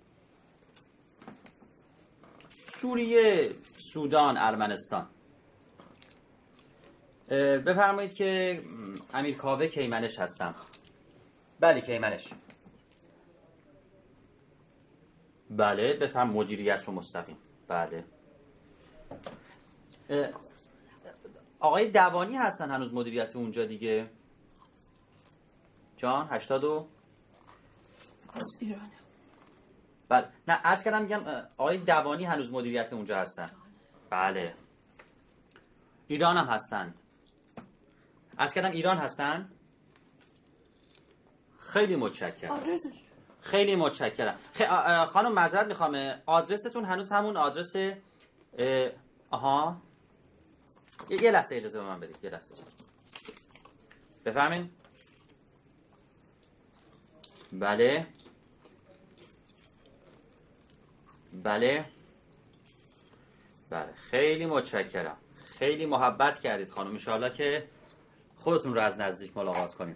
سوریه، سودان، ارمنستان. بفرمایید که امیر کاوه کیمنش هستم. بله کیمنش. بله بفرم مدیریت رو مستقیم. بله آقای دوانی هستن هنوز مدیریت اونجا دیگه. جان هشتاد و از ایرانه. بله نه عرض کردم میگم آقای دوانی هنوز مدیریت اونجا هستن. بله ایران هم هستند. عرض کردم ایران هستن. خیلی متشکرم. آدرسش خیلی متشکرم. خ... خانم معذرت میخوام، آدرستون هنوز همون آدرس اه... آها یه لحظه اجازه به من بدید. یه لحظه اجازه بفرمین. بله بله بله خیلی متشکرم. خیلی محبت کردید خانم. ان شاءالله که خودتون رو از نزدیک ملاقات کنیم.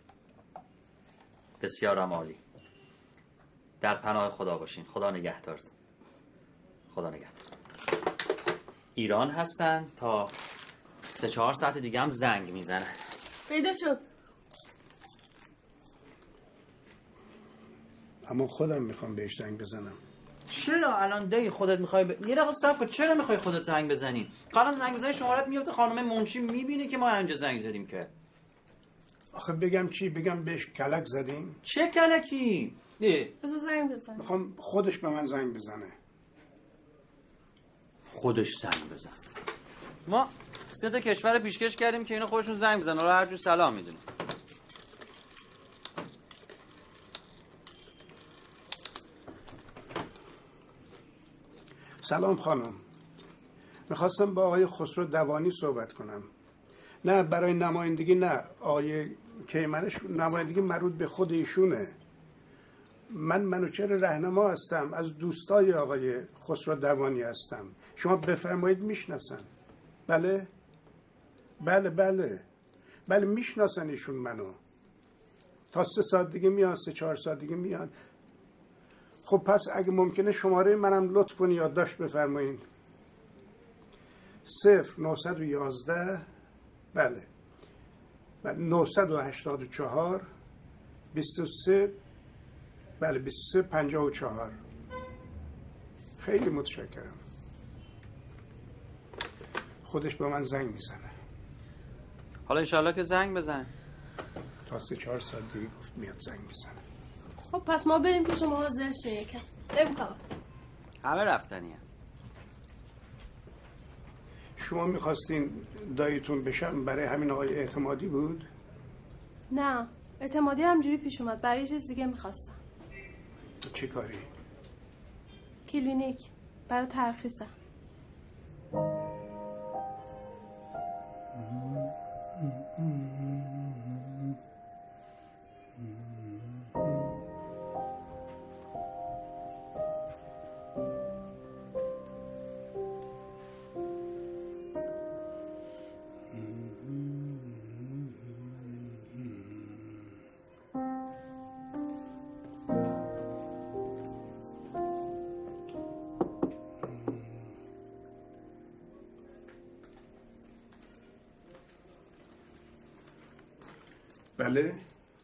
بسیار عالی. در پناه خدا باشین. خدا نگهدارتون. خدا نگهدار. ایران هستن تا سه چهار ساعت دیگه هم زنگ میزنن. پیدا شد. اما خودم میخوام بهش زنگ بزنم. چرا الان دی خودت میخوای ب... یه دقیقه صبر کن. چرا میخوای خودت زنگ بزنی؟ قرار زنگ بزنی شمارت میفته خانم منشی میبینه که ما اینجا زنگ زدیم که. آخه بگم چی؟ بگم بهش کلک زدیم؟ چه کلکی؟ بذار زنگ بزن. میخوام خودش به من زنگ بزنه. خودش زنگ بزن. ما سه تا کشور پیشکش کردیم که اینا خودشون زنگ بزنن. حالا هر جور سلام میدونیم. سلام خانم. میخواستم با آقای خسرو دوانی صحبت کنم. نه برای نمایندگی، نه آقای کیمنش نمایندگی مربوط به خود ایشونه. من منوچهر رهنما هستم، از دوستای آقای خسرو دوانی هستم. شما بفرمایید میشناسن. بله بله بله بله میشناسن ایشون منو. تا سه ساعت دیگه میان، سه چهار ساعت دیگه میان. خب پس اگه ممکنه شماره منم لطف کنی یادداشت بفرمایید. صفر نهصد و یازده بله بله نهصد و هشتاد و چهار بیست و سه بله بیست و سه پنجاه و چهار. خیلی متشکرم. خودش به من زنگ میزنه. حالا انشالله که زنگ بزن. تا سه چهار ساعت دیگه گفت میاد زنگ میزنه. خب پس ما بریم که شما حاضر شین یکم. امکان همه رفتنیه. شما میخواستین داییتون بشم برای همین آقای اعتمادی بود؟ نه اعتمادی همجوری پیش اومد. برای یه چیز دیگه میخواستم. چی کاری؟ کلینیک برای ترخیصم. بله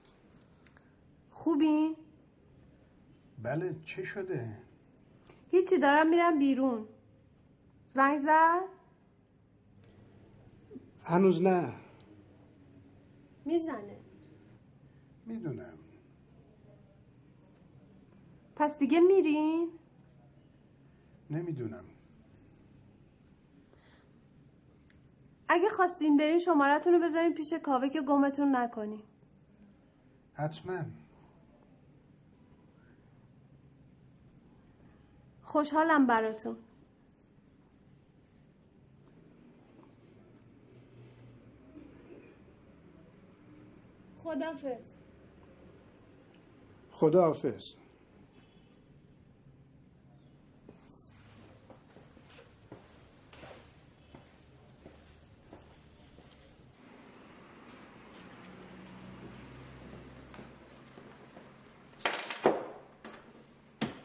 خوبین؟ بله چه شده؟ هیچی دارم میرم بیرون. زنگ زد؟ هنوز نه. میزنه. میدونم. پس دیگه میرین؟ نمیدونم. اگه خواستین برین شمارتون رو بذارین پیش کاوه که گمتون نکنین. حتما. خوشحالم براتون. خداحافظ. خداحافظ.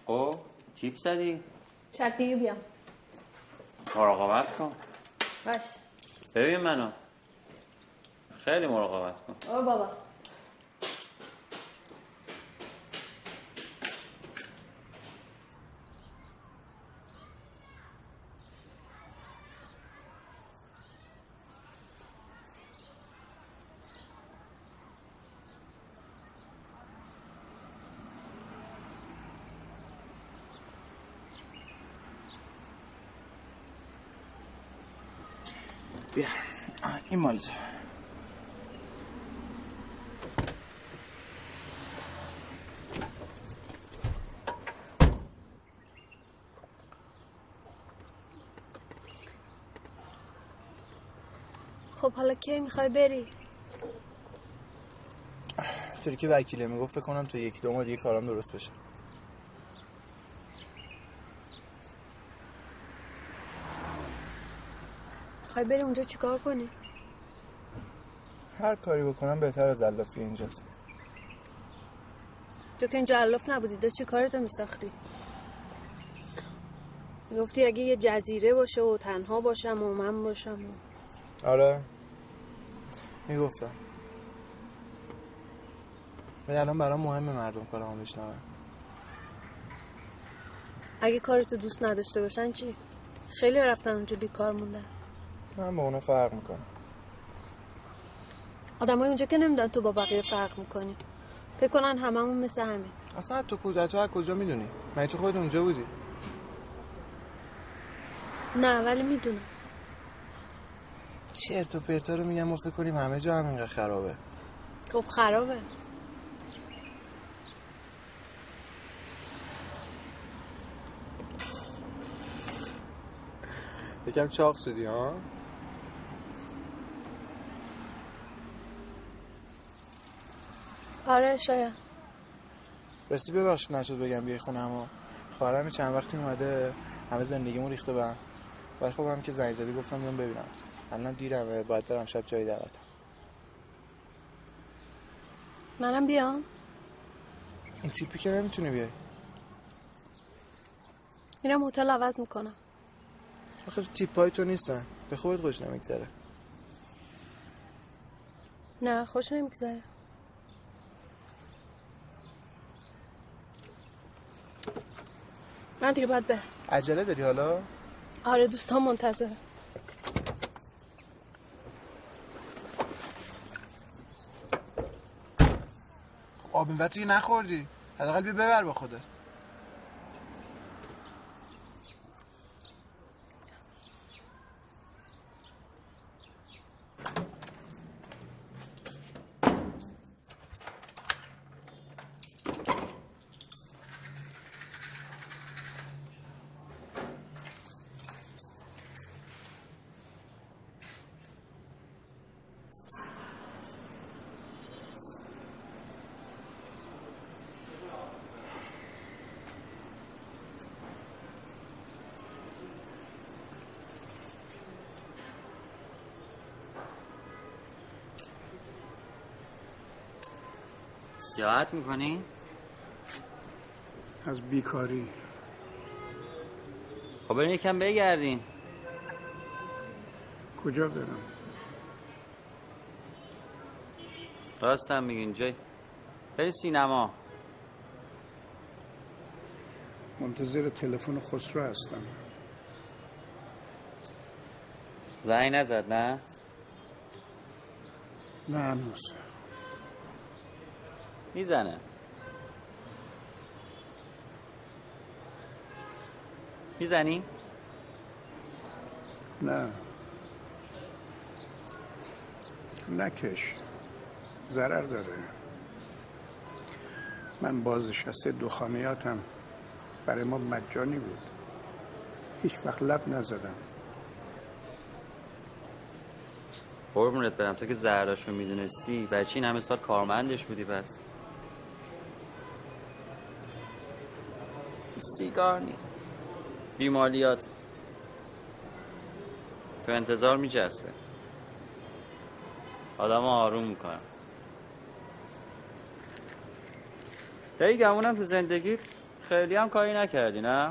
خب تیپ زدی؟ شب دیگه بیام. مراقبت کن. باش. ببین منو. خیلی مراقبت کن. آه بابا. بیا این مال تو. خب حالا کی میخوای بری؟ طوری که وکیله میگفت فکر کنم تو یکی دو ماه دیگه کارم درست بشه. میخوای بری اونجا چیکار کنی؟ هر کاری بکنم بهتر از علافی اینجاست. تو که اینجا علاف نبودی، داشت چی کارتو میساختی؟ میگفتی اگه یه جزیره باشه و تنها باشم و من باشم و... آره میگفتم، ولی الان برام مهمه مردم کارمو بشنون. اگه کارتو دوست نداشته باشن چی؟ خیلی رفتن اونجا بیکار موندن. من با اونا فرق میکنم. آدمای اونجا که نمیدونن تو با بقیه فرق میکنی. فکر کنن هممون مثل همین. اصلا تو کجا تو از کجا میدونی؟ من تو خودت اونجا بودی؟ نه ولی میدونم. چرت و پرتا رو میگم ما فکر کنیم همه جا همینقدر خرابه. خب خرابه. یکم چاق شدی ها؟ آره شاید. راستی ببخشید نشد بگم بیای خونه اما خواهرم چند وقتی اومده همه زندگیمون ریخته به هم. ولی خب هم که زنگ زدی گفتم بیام ببینم. الان دیرمه باید برم شب جایی دعوتم. منم بیام؟ این تیپی که نمیتونی بیای. میرم هتل عوض میکنم. آخه تیپای تو نیستن. به خودت خوش نمیگذره. نه خوش نمیگذره. من دیگه باید برم. عجله داری حالا؟ آره دوستان منتظره. آب این بطری نخوردی. حداقل بیا ببر با خودت. سیاحت میکنی؟ از بیکاری. خب بریم یکم بگردین. کجا برم؟ راستم میگین جای بری سینما. منتظر تلفن خسرو هستم. زنگ نزد نه؟ نه هنوز. میزنه. میزنی؟ نه نکش، ضرر داره. من بازنشسته دخانیاتم برای ما مجانی بود، هیچ وقت لب نزدم. قربونت برم، تو که زهراشو میدونستی برای چی این همه سال کارمندش بودی؟ پس سیگار نی بیمالیات تو انتظار میچسبه، آدم آروم میکنم. دایی گمونم تو زندگی خیلی هم کاری نکردی نه؟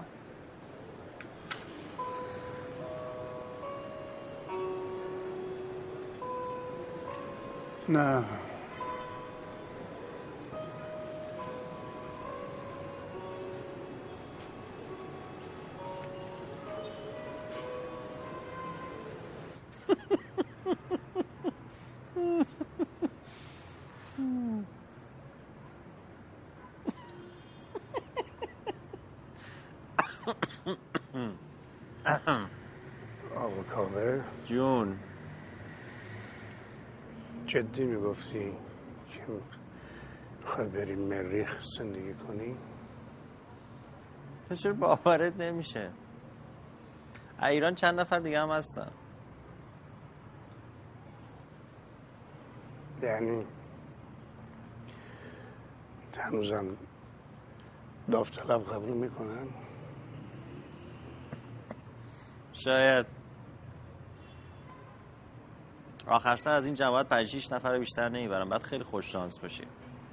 نه آقا کاوه جون جدی میگفتی که میخوای بریم مریخ زندگی کنی؟ تو چرا باورت نمیشه؟ ایران چند نفر دیگه هم هستن. یعنی هنوزم داوطلب قبول میکنن؟ شاید. آخر سر از این جماعت پنج شش نفر بیشتر نمیبرم، بعد خیلی خوش شانس باشی.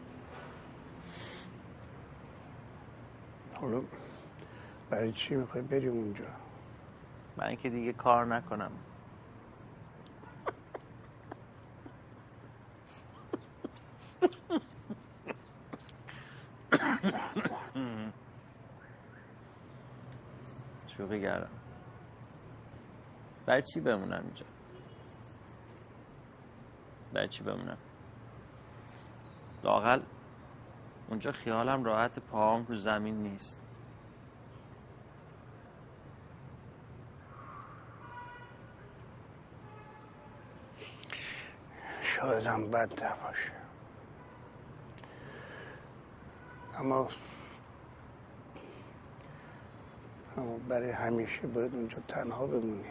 حالا برای چی میخوای بری اونجا؟ من که دیگه کار نکنم. شوخی کردم. برای چی بمونم اینجا؟ برای چی بمونم؟ لااقل اونجا خیالم راحت، پاهم رو زمین نیست. شاید هم بد نباشه، اما اما برای همیشه باید اونجا تنها بمونی.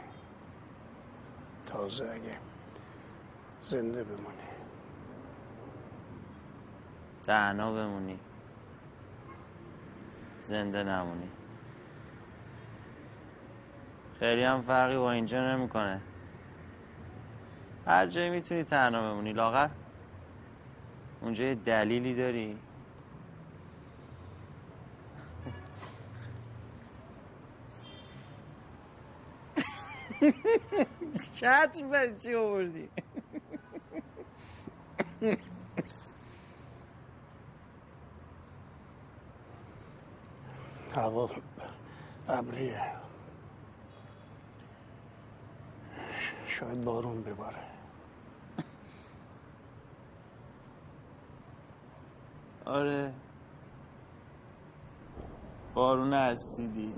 تازه اگه زنده بمونی. تنها بمونی، زنده نمونی، خیلی هم فرقی با اینجا نمیکنه. هر جایی میتونی تنها بمونی، لاغر اونجا یه دلیلی داری. چتر برای چی آوردی؟ هوا ابریه، شاید بارون بباره. آره، بارون اسیدی.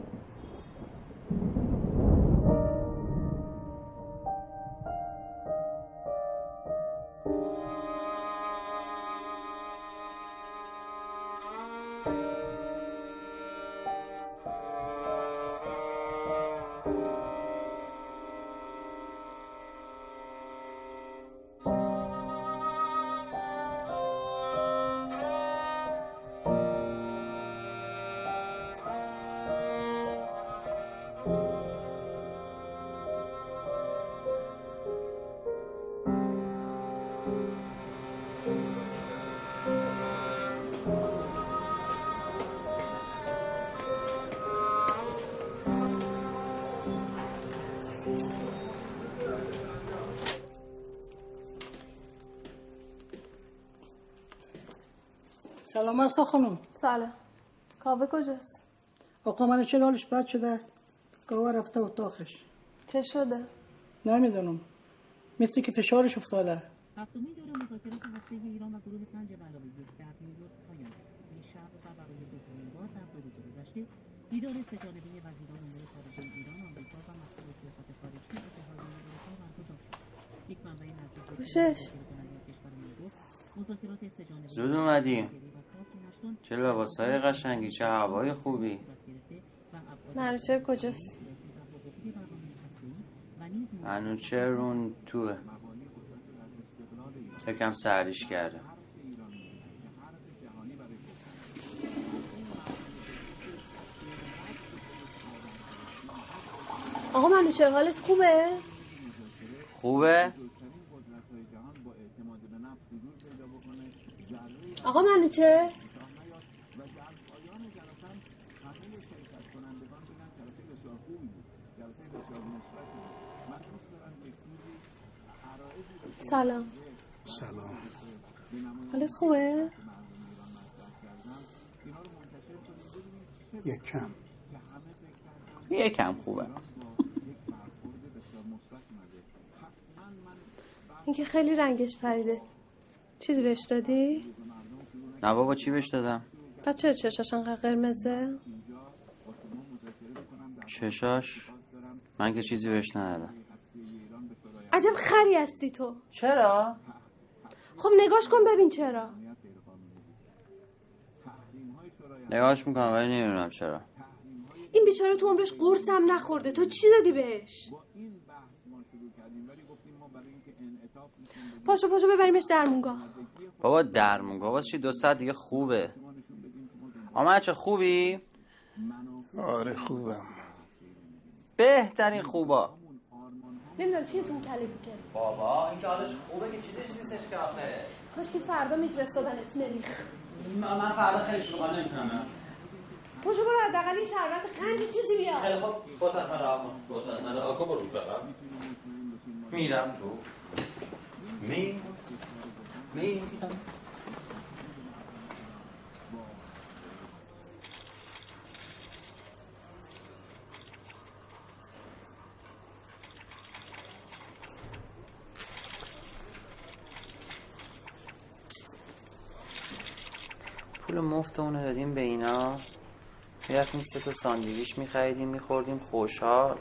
سلام استا خانم. سلام. کاوه کجاست؟ آقا منو چرا حالش بد شده؟ کاوه رفته اتاقش. چه شده؟ نمیدونم، مثل که فشارش افتاده. هفتمین دوره مذاکرات هسته‌ای ایران و گروه پنج علاوه یک در نیویورک پایان گرفت. این شب و برای دومین بار در دو روز گذشته دیدار سه‌جانبه وزیران امور خارجه ایران، آمریکا و مسئول سیاست خارجی اتحادیه اروپا برگزار شد. یک منبع نزدیک به کشور ما گفت مذاکرات سه‌جانبه زود اومدیم. چه لباسای قشنگی، چه هوای خوبی. منوچهر کجاست؟ منوچهر اون توه، یکم سردیش کرده. آقا منوچهر حالت خوبه؟ خوبه؟ آقا منوچهر؟ سلام. سلام. حالت خوبه؟ یک کم. یکم خوبه. این که خیلی رنگش پریده. چیزی بهش دادی؟ نه بابا چی بهش دادم؟ پس چرا چشاش انقدر قرمزه؟ چشاش؟ من که چیزی بهش ندادم. عجب خری هستی تو. چرا؟ خب نگاش کن ببین چرا. نگاش میکنم ولی نمیدونم چرا. این بیچاره تو عمرش قرص هم نخورده، تو چی دادی بهش؟ پاشو پاشو ببریمش درمونگاه. بابا درمونگاه واسه چی؟ دو ساعت دیگه خوبه. آمد چه خوبی؟ آره خوبم. بهترین خوبا. نمیدونم چیه تو اون کله بوکه. بابا این که حالش خوبه که چیزش نیستش که آخه. کاش که فردا میفرستادنت مریخ. من فردا خیلی شلوغ نمیکنم. پاشو برو حداقل یه شربت قند چیزی بیار. خیلی خوب بود از من راه کن. بود از من راه کن برو چقدر. میرم تو. می می پول مفت اونو دادیم به اینا، میرفتیم سه تا ساندویچ میخریدیم میخوردیم خوشحال.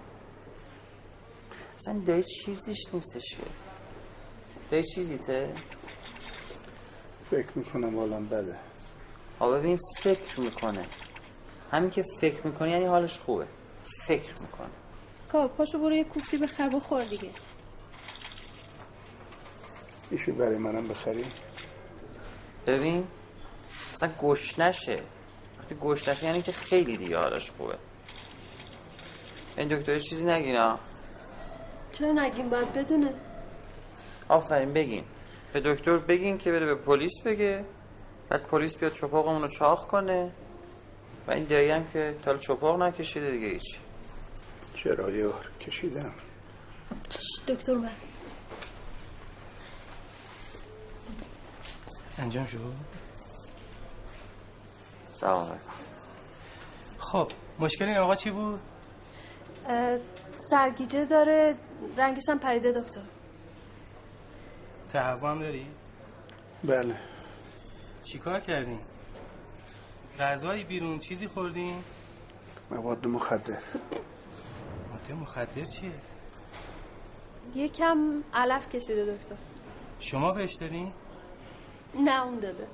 اصلا دایی چیزیش نیستش که. دایی چیزیته؟ فکر میکنم حالم بده. ها ببین فکر میکنه. همین که فکر میکنه یعنی حالش خوبه. فکر میکنه. کار پاشو برو یه کوفتی بخر بخور دیگه. میشه برای منم بخری؟ ببین اصلا گشنشه. وقتی گشنشه یعنی که خیلی دیگه حالش خوبه. این دکتر چیزی نگینا. چرا نگیم؟ باید بدونه. آفرین بگین. به دکتر بگین که بره به پلیس بگه، بعد پلیس بیاد چپاقمون رو چاق کنه و این دایی هم که تا چپاق نکشیده دیگه هیچ. چرا یار کشیدم. دکتر من انجام شد. سلام علیکم. خب مشکل این آقا چی بود؟ سرگیجه داره، رنگش هم پریده دکتر. تهوع هم داری؟ بله. چی کار کردین؟ غذایی بیرون چیزی خوردین؟ مواد مخدر. مواد مخدر چیه؟ یکم علف کشیده دکتر. شما بهش دادین؟ نه اون داده.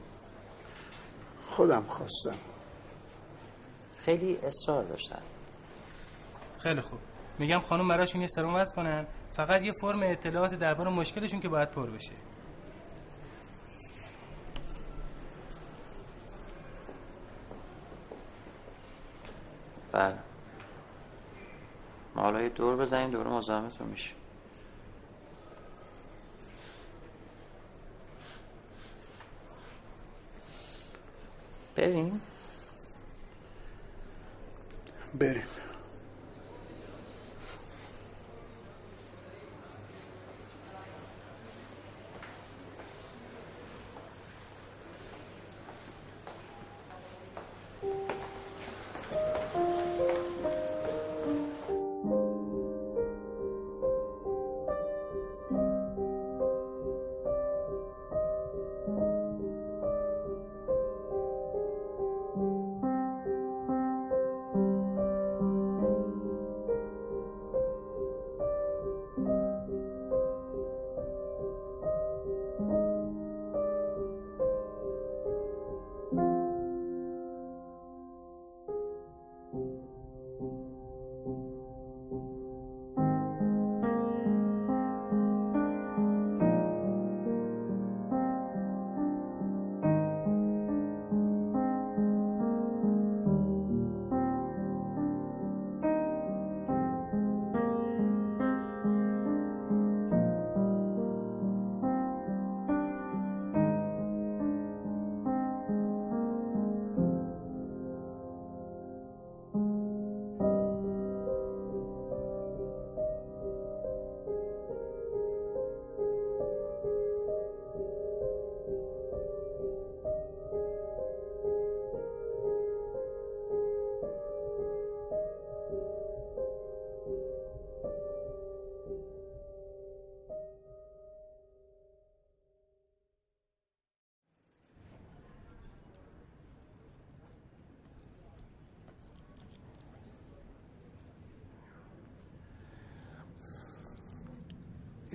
خودم خواستم. خیلی اصرار داشتن. خیلی خوب. میگم خانم براشون یه سرم وصل کنن، فقط یه فرم اطلاعات درباره مشکلشون که باید پر بشه. بله. ما حالا یه دور بزنیم دور مزاحمتون میشه. بریم؟ بریم.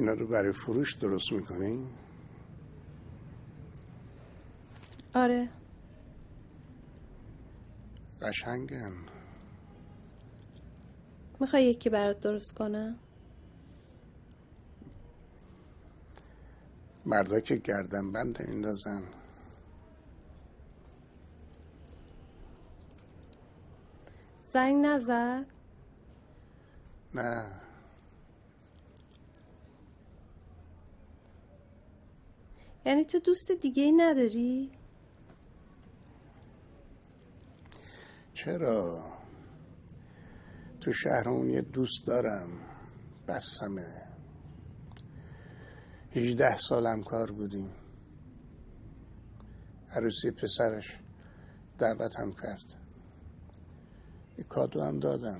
اینا رو برای فروش درست میکنی؟ آره. قشنگن. میخوای یکی برات درست کنم؟ مردا که گردن بند میندازن. زنگ نزد؟ نه. یعنی تو دوست دیگه ای نداری؟ چرا؟ تو شهرمون یه دوست دارم، بسمه. هجده سال همکار بودیم. عروسی پسرش دعوت هم کرد. یه کادو هم دادم.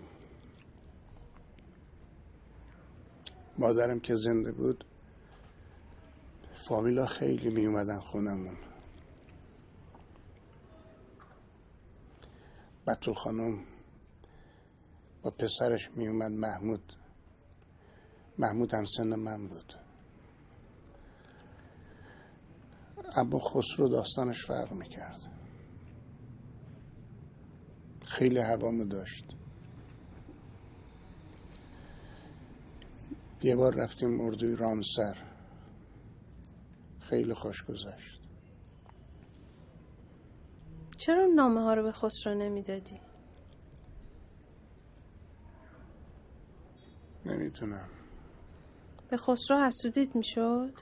مادرم که زنده بود فامیلا خیلی می اومدن خونمون. بطول خانم با پسرش می اومد محمود. محمود هم سن من بود. اما خسرو داستانش فرق میکرد. خیلی هوامو داشت. یه بار رفتیم اردوی رامسر، خیلی خوش گذشت. چرا نامه ها رو به خسرو نمیدادی؟ نمیتونم. به خسرو حسودیت میشد؟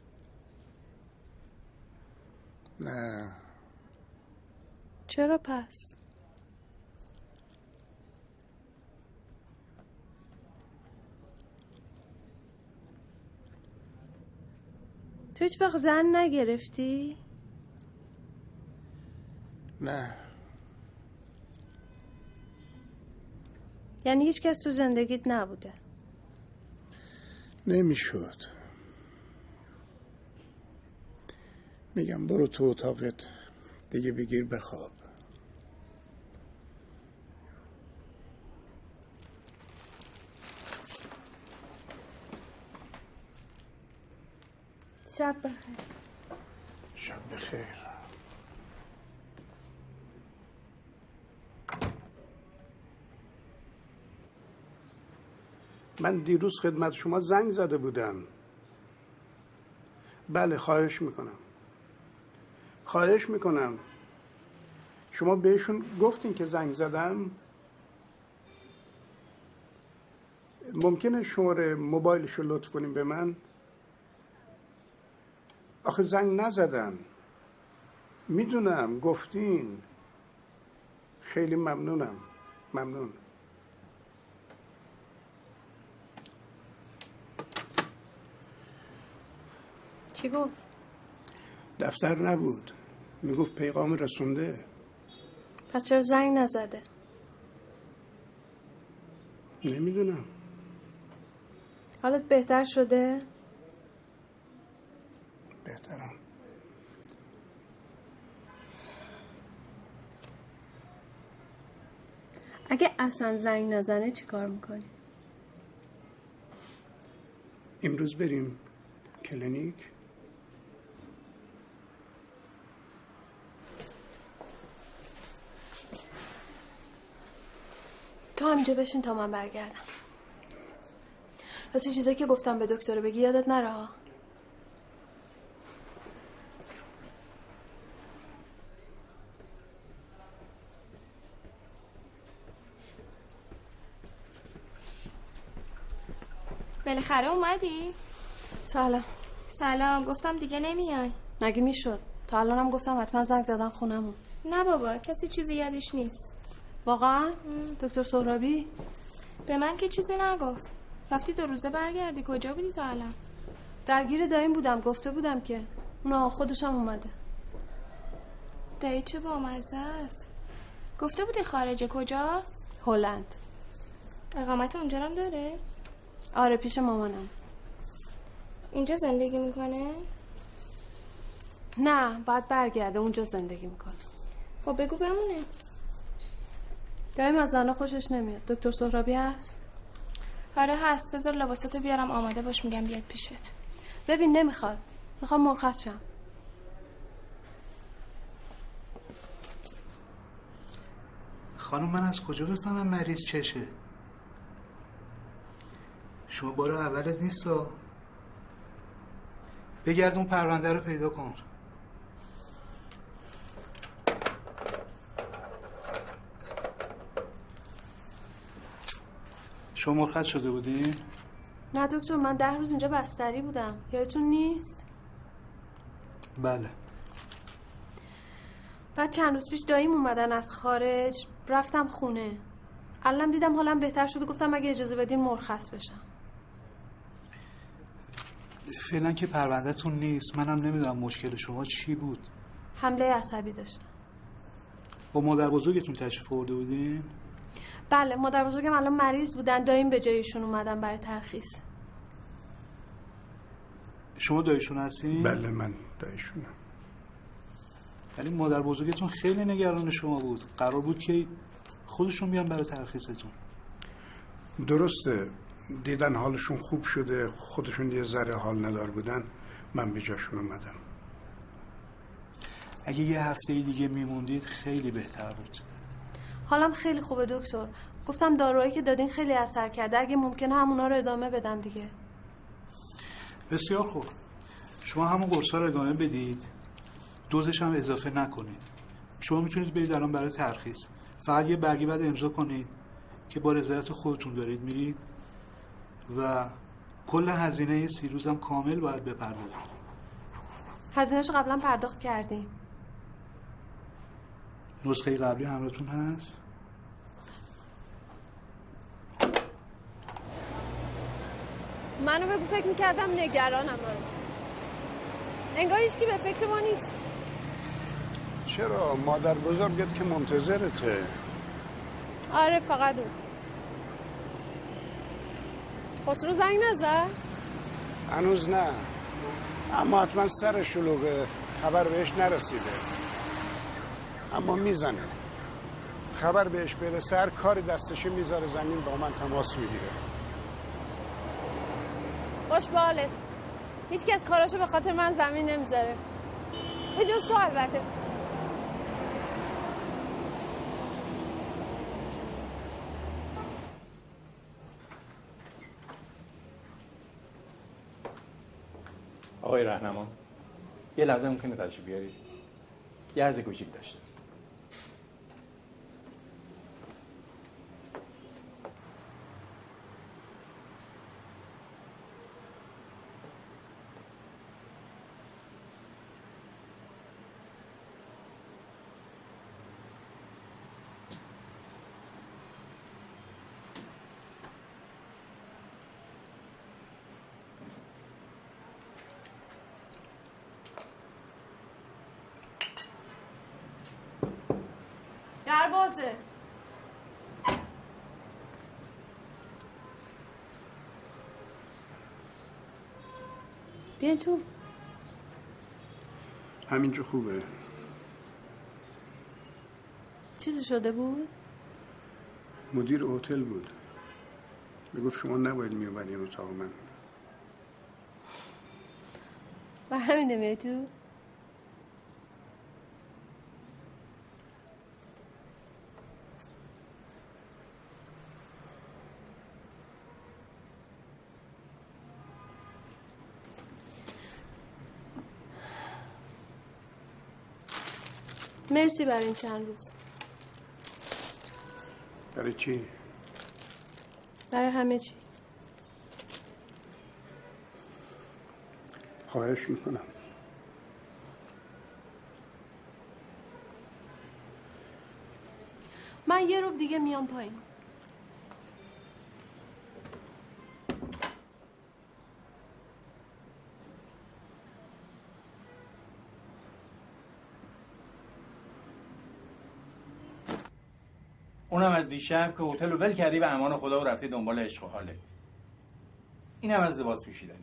نه. چرا پس؟ تو هیچ وقت زن نگرفتی؟ نه. یعنی هیچ کس تو زندگیت نبوده؟ نمیشد. میگم برو تو اتاقت دیگه بگیر بخواب. شب بخیر. شب بخیر. من دیروز خدمت شما زنگ زده بودم. بله، خواهش میکنم. خواهش میکنم. شما بهشون گفتین که زنگ زدم؟ ممکنه شماره موبایلش رو لطف کنیم به من؟ آخه زنگ نزدم. میدونم گفتین. خیلی ممنونم. ممنون. چی گفت؟ دفتر نبود. میگفت پیغام رسونده. پس چرا زنگ نزده؟ نمیدونم. حالت بهتر شده؟ بهترم. اگه اصلا زنگ نزنه چی کار میکنی؟ امروز بریم کلینیک. تو همینجا بشین تا من برگردم. راستی چیزایی که گفتم به دکتر بگی یادت نره ها. بالاخره اومدی؟ سلام. سلام. گفتم دیگه نمیای. نگه میشد. تا الانم گفتم حتما زنگ زدن خونمون. نه بابا، کسی چیزی یادش نیست. واقعا؟ دکتر سهرابی؟ به من که چیزی نگفت. رفتی دو روزه برگردی. کجا بودی تا الان؟ درگیر دایم بودم. گفته بودم که اونا خودشم اومده. دایی چه بامزه است. گفته بودی خارجه. کجاست؟ هلند. اقامت اونجا هم داره؟ آره، پیش مامانم. اینجا زندگی میکنه؟ نه، باید برگرده. اونجا زندگی میکنه. خب بگو بمونه. دایم از زنها خوشش نمیاد. دکتر سهرابی هست؟ آره هست، بذار لباساتو بیارم آماده باش، میگم بیاد پیشت. ببین نمیخواد، میخوام مرخص شم. خانم من از کجا بفهمم مریض چشه؟ شما بار اولت نیستا؟ بگرد اون پرونده رو پیدا کن. شما مرخص شده بودین؟ نه دکتر، من ده روز اینجا بستری بودم، یادتون نیست؟ بله. بعد چند روز پیش داییم اومدن از خارج، رفتم خونه. الان دیدم حالم بهتر شده، گفتم اگه اجازه بدین مرخص بشم. فعلا که پروندهتون نیست، منم نمیدونم مشکل شما چی بود. حمله عصبی داشتم. با مادر بزرگتون تشریف آورده بودین؟ بله، مادر بزرگم الان مریض بودن، داییم به جایشون اومدن برای ترخیص. شما دایشون هستین؟ بله من دایشونم. یعنی مادر بزرگتون خیلی نگران شما بود، قرار بود که خودشون بیان برای ترخیصتون. درسته، دیدن حالشون خوب شده، خودشون یه ذره حال ندار بودن، من به جاشون اومدم. اگه یه هفته دیگه میموندید خیلی بهتر بود. حالم خیلی خوبه دکتر، گفتم داروهایی که دادین خیلی اثر کرده، اگه ممکنه همونا رو ادامه بدم دیگه. بسیار خوب، شما همون قرصا رو ادامه بدید، دوزش هم اضافه نکنید. شما میتونید برید الان برای ترخیص، فقط یه برگی بعد امضا کنید که با رضایت خودتون دارید میرید و کل هزینه سی روزم کامل باید بپردازید. هزینه‌شو قبلا پرداخت کردیم. نسخه قبلی همراهتون هست؟ منو بگو، فکر میکردم نگرانم. انگار هیچکی به فکر ما نیست. چرا؟ مادر بزرگت که منتظرته. آره فقط اون. خسرو زنگ نزد؟ هنوز نه، اما حتما سر شلوغه، خبر بهش نرسیده، اما میزنه. خبر بهش برسه هر کاری دستشه میذاره زمین، با من تماس میگیره. خوش به حالت. هیچ کس کاراشو به خاطر من زمین نمیذاره، به جز تو البته. آقای راهنما، یه لحظه ممکنه تشریف بیارید؟ یه عرض کوچیک داشته. در بازه. بیاین تو. همینجا خوبه. چیزی شده بود؟ مدیر هتل بود، میگفت شما نباید میومدین اتاق من. بر همین نمیای تو؟ مرسی برای این چند روز. برای چی؟ برای همه چی. خواهش میکنم. من یه روب دیگه میام پایین. اونم از دیشب که هتل رو ول کردی به امان خدا و رفتی دنبال عشق و حالت. اینم از لباس پوشیدنت.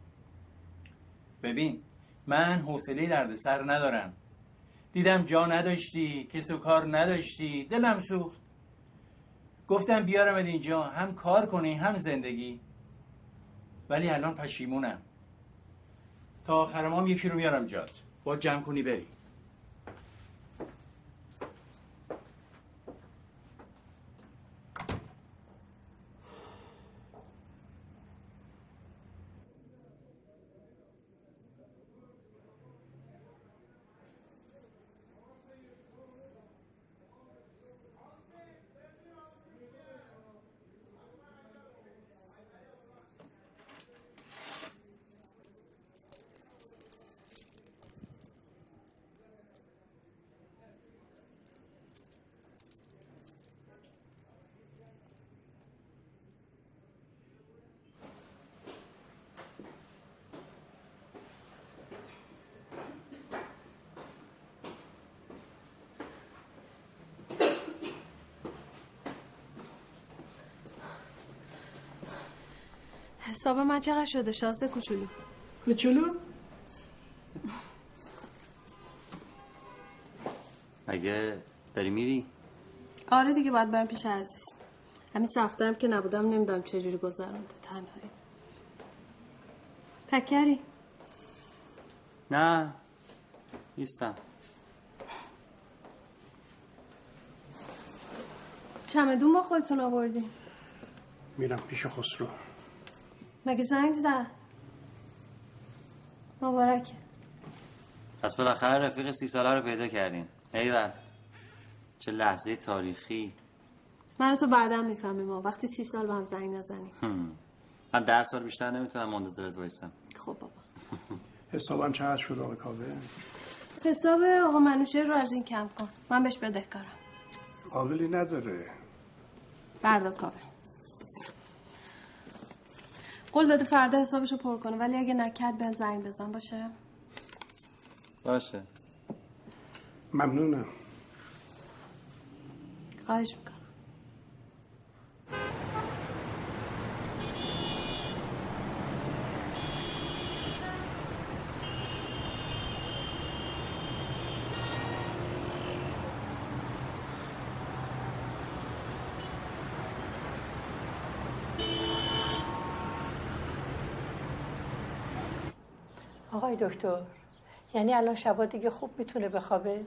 ببین من حوصله دردسر ندارم. دیدم جا نداشتی، کس و کار نداشتی، دلم سوخت. گفتم بیارم اینجا هم کار کنی هم زندگی، ولی الان پشیمونم. تا آخر ماه یکی رو میارم جات، با جمع کنی بری. حساب من چقدر شده شازده کوچولو؟ کوچولو؟ مگه داری میری؟ آره دیگه باید برم پیش عزیز. همین سفترم که نبودم نمیدونم چجوری گذرونده تنهایی. پکری؟ نه نیستم. چمدون با خودتون آوردین؟ میرم پیش خسرو. مگه زنگ زد؟ مبارکه. پس بالاخره رفیق سی ساله رو پیدا کردین. ایول چه لحظه تاریخی. من تو بعدا میفهمیم ما وقتی سی سال با هم زنگ نزنیم. من ده سال بیشتر نمیتونم منتظرت وایسم. خب بابا. حسابم چقدر شد آقا کاوه؟ حساب آقا منوشه رو از این کم کن. من بهش بدهکارم. قابلی نداره. بردار کاوه. قول داده فردا حسابشو پر کنه، ولی اگه نکرد بهم زنگ بزن. باشه؟ باشه. ممنونم. خواهش میکنم. آقای دکتر، یعنی الان شبا دیگه خوب میتونه بخوابه؟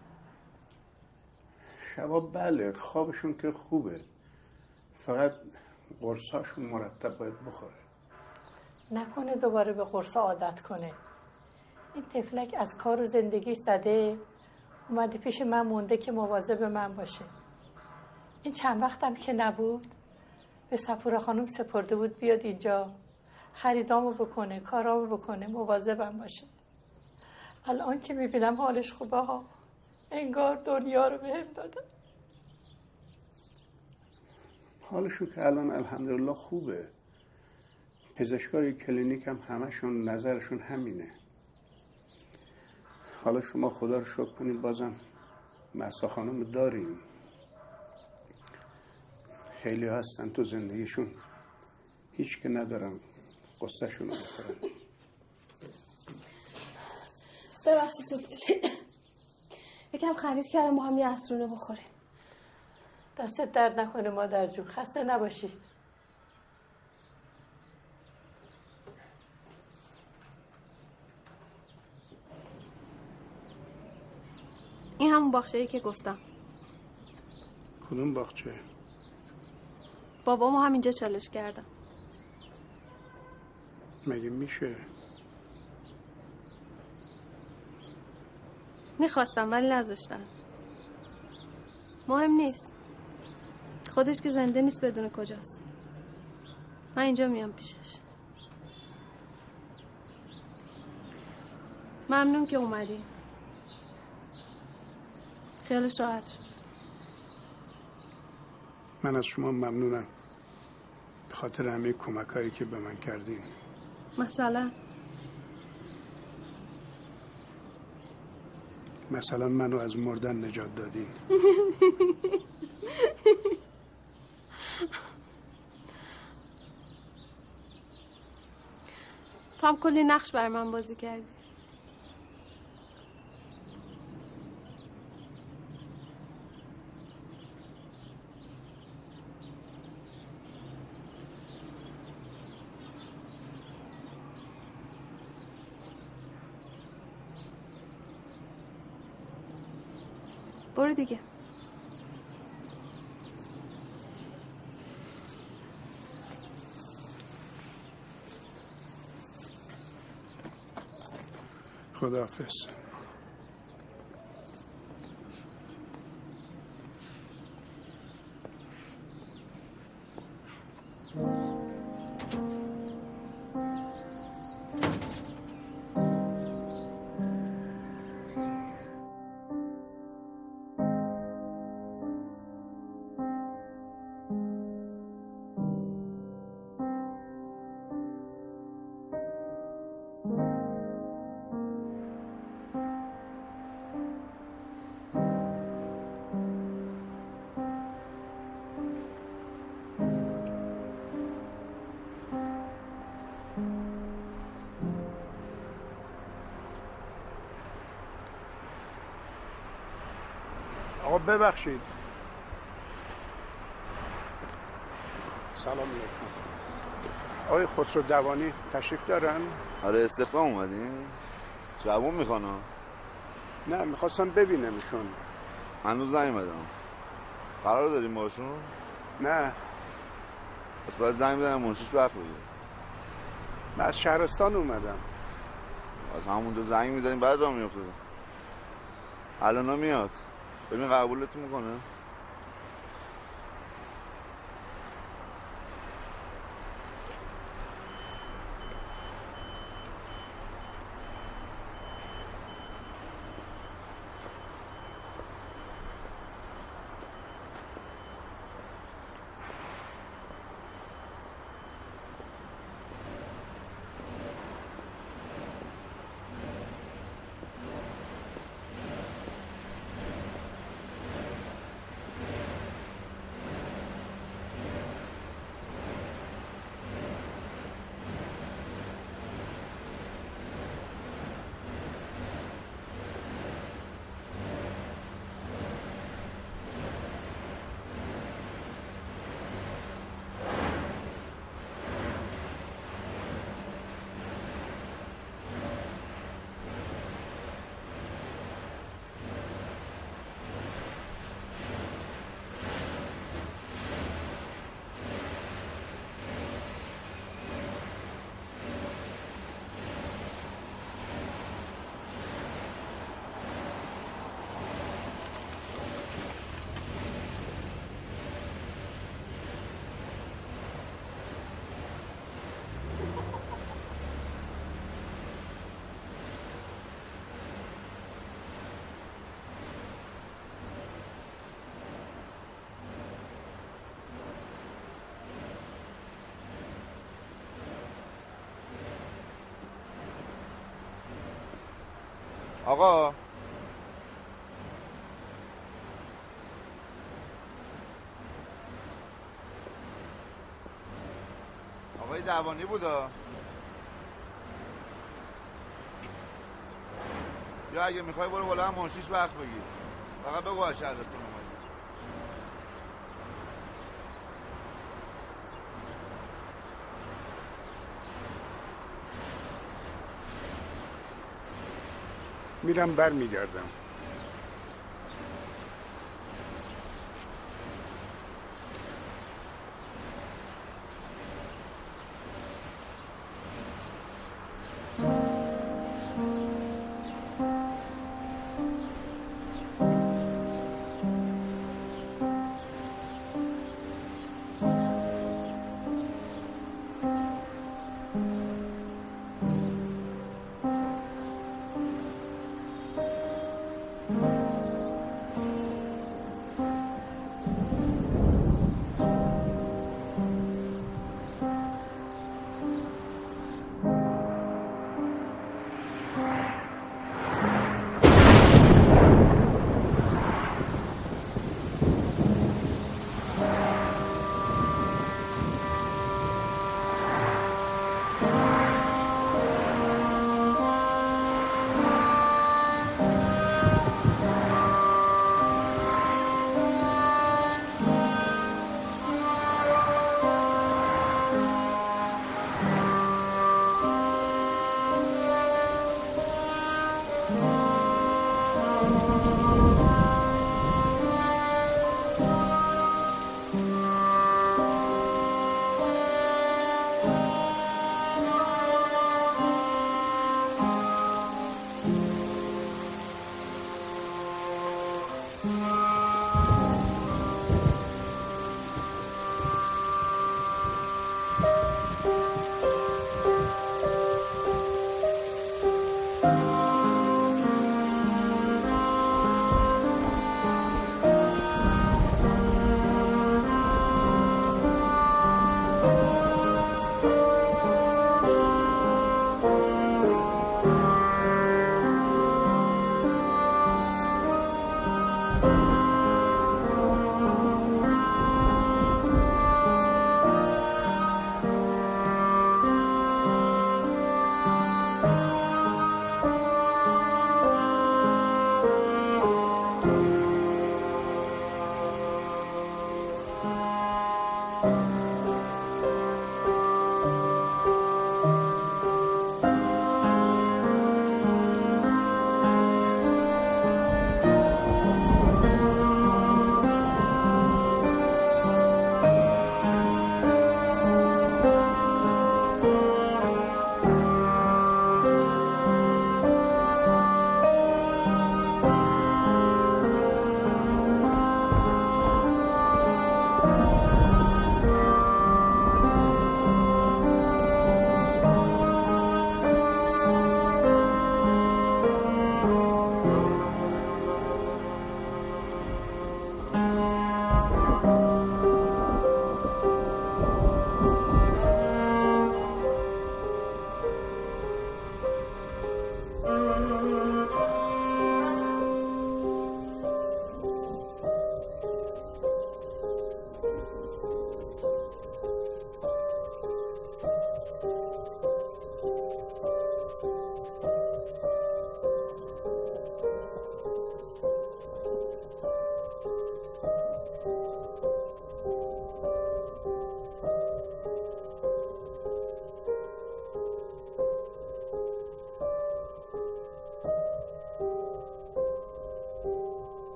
شبا بله، خوابشون که خوبه، فقط قرصاشون مرتب باید بخوره. نکنه دوباره به قرص عادت کنه. این تفلک از کار و زندگی زده، اومده پیش من مونده که مواظب من باشه. این چند وقتم که نبود به صفورا خانم سپرده بود بیاد اینجا خریدامو بکنه، کارامو بکنه، مواظبم باشه. الان که میبینم حالش خوبه ها، انگار دنیا رو بهم دادن. حالشون که الان الحمدلله خوبه. پزشکای کلینیک هم همشون نظرشون همینه. حالا شما خدا رو شکر کنید بازم مهسا خانم داریم. خیلی هستن تو زندگیشون هیچ که ندارم قصه شون رو بخورن. ببخشید تو یکم خرید کردم با هم یه عصرونه بخوریم. دستت درد نکنه مادر جون، خسته نباشی. این همون باغچه‌ای که گفتم. کدوم باغچه؟ بابامو همینجا چالش کردم. مگه میشه؟ میخواستم ولی نذاشتن. مهم نیست، خودش که زنده نیست بدون کجاست. من اینجا میام پیشش. ممنون که اومدی. خیالش راحت شد. من از شما ممنونم به خاطر همه کمکایی که به من کردین. مثلا مثلا منو از مردن نجات دادین. تو هم کلی نقش برای من بازی کردی. برو دیگه. خداحافظ. آقا ببخشید. سلام علیکم. آقای خسرو دوانی تشریف دارن؟ آره استخدام اومدین؟ جوون میخوانا؟ نه میخواستم ببینمشون. هنوز نیومدم. قرار داریم باشون؟ نه. پس باید زنگ بزنم منشیش وقت بگیر. من از شهرستان اومدم. از همونجا زنگ میزنیم بعد راه میفته. الان میاد. ببین قبولتون میکنه. آقا آقای دوانی بودا یا اگه میخوای برو بالا هم منشیش وقت بگیر. فقط بگو از شهرستان اومدی. میرم بر میگردم. کنید.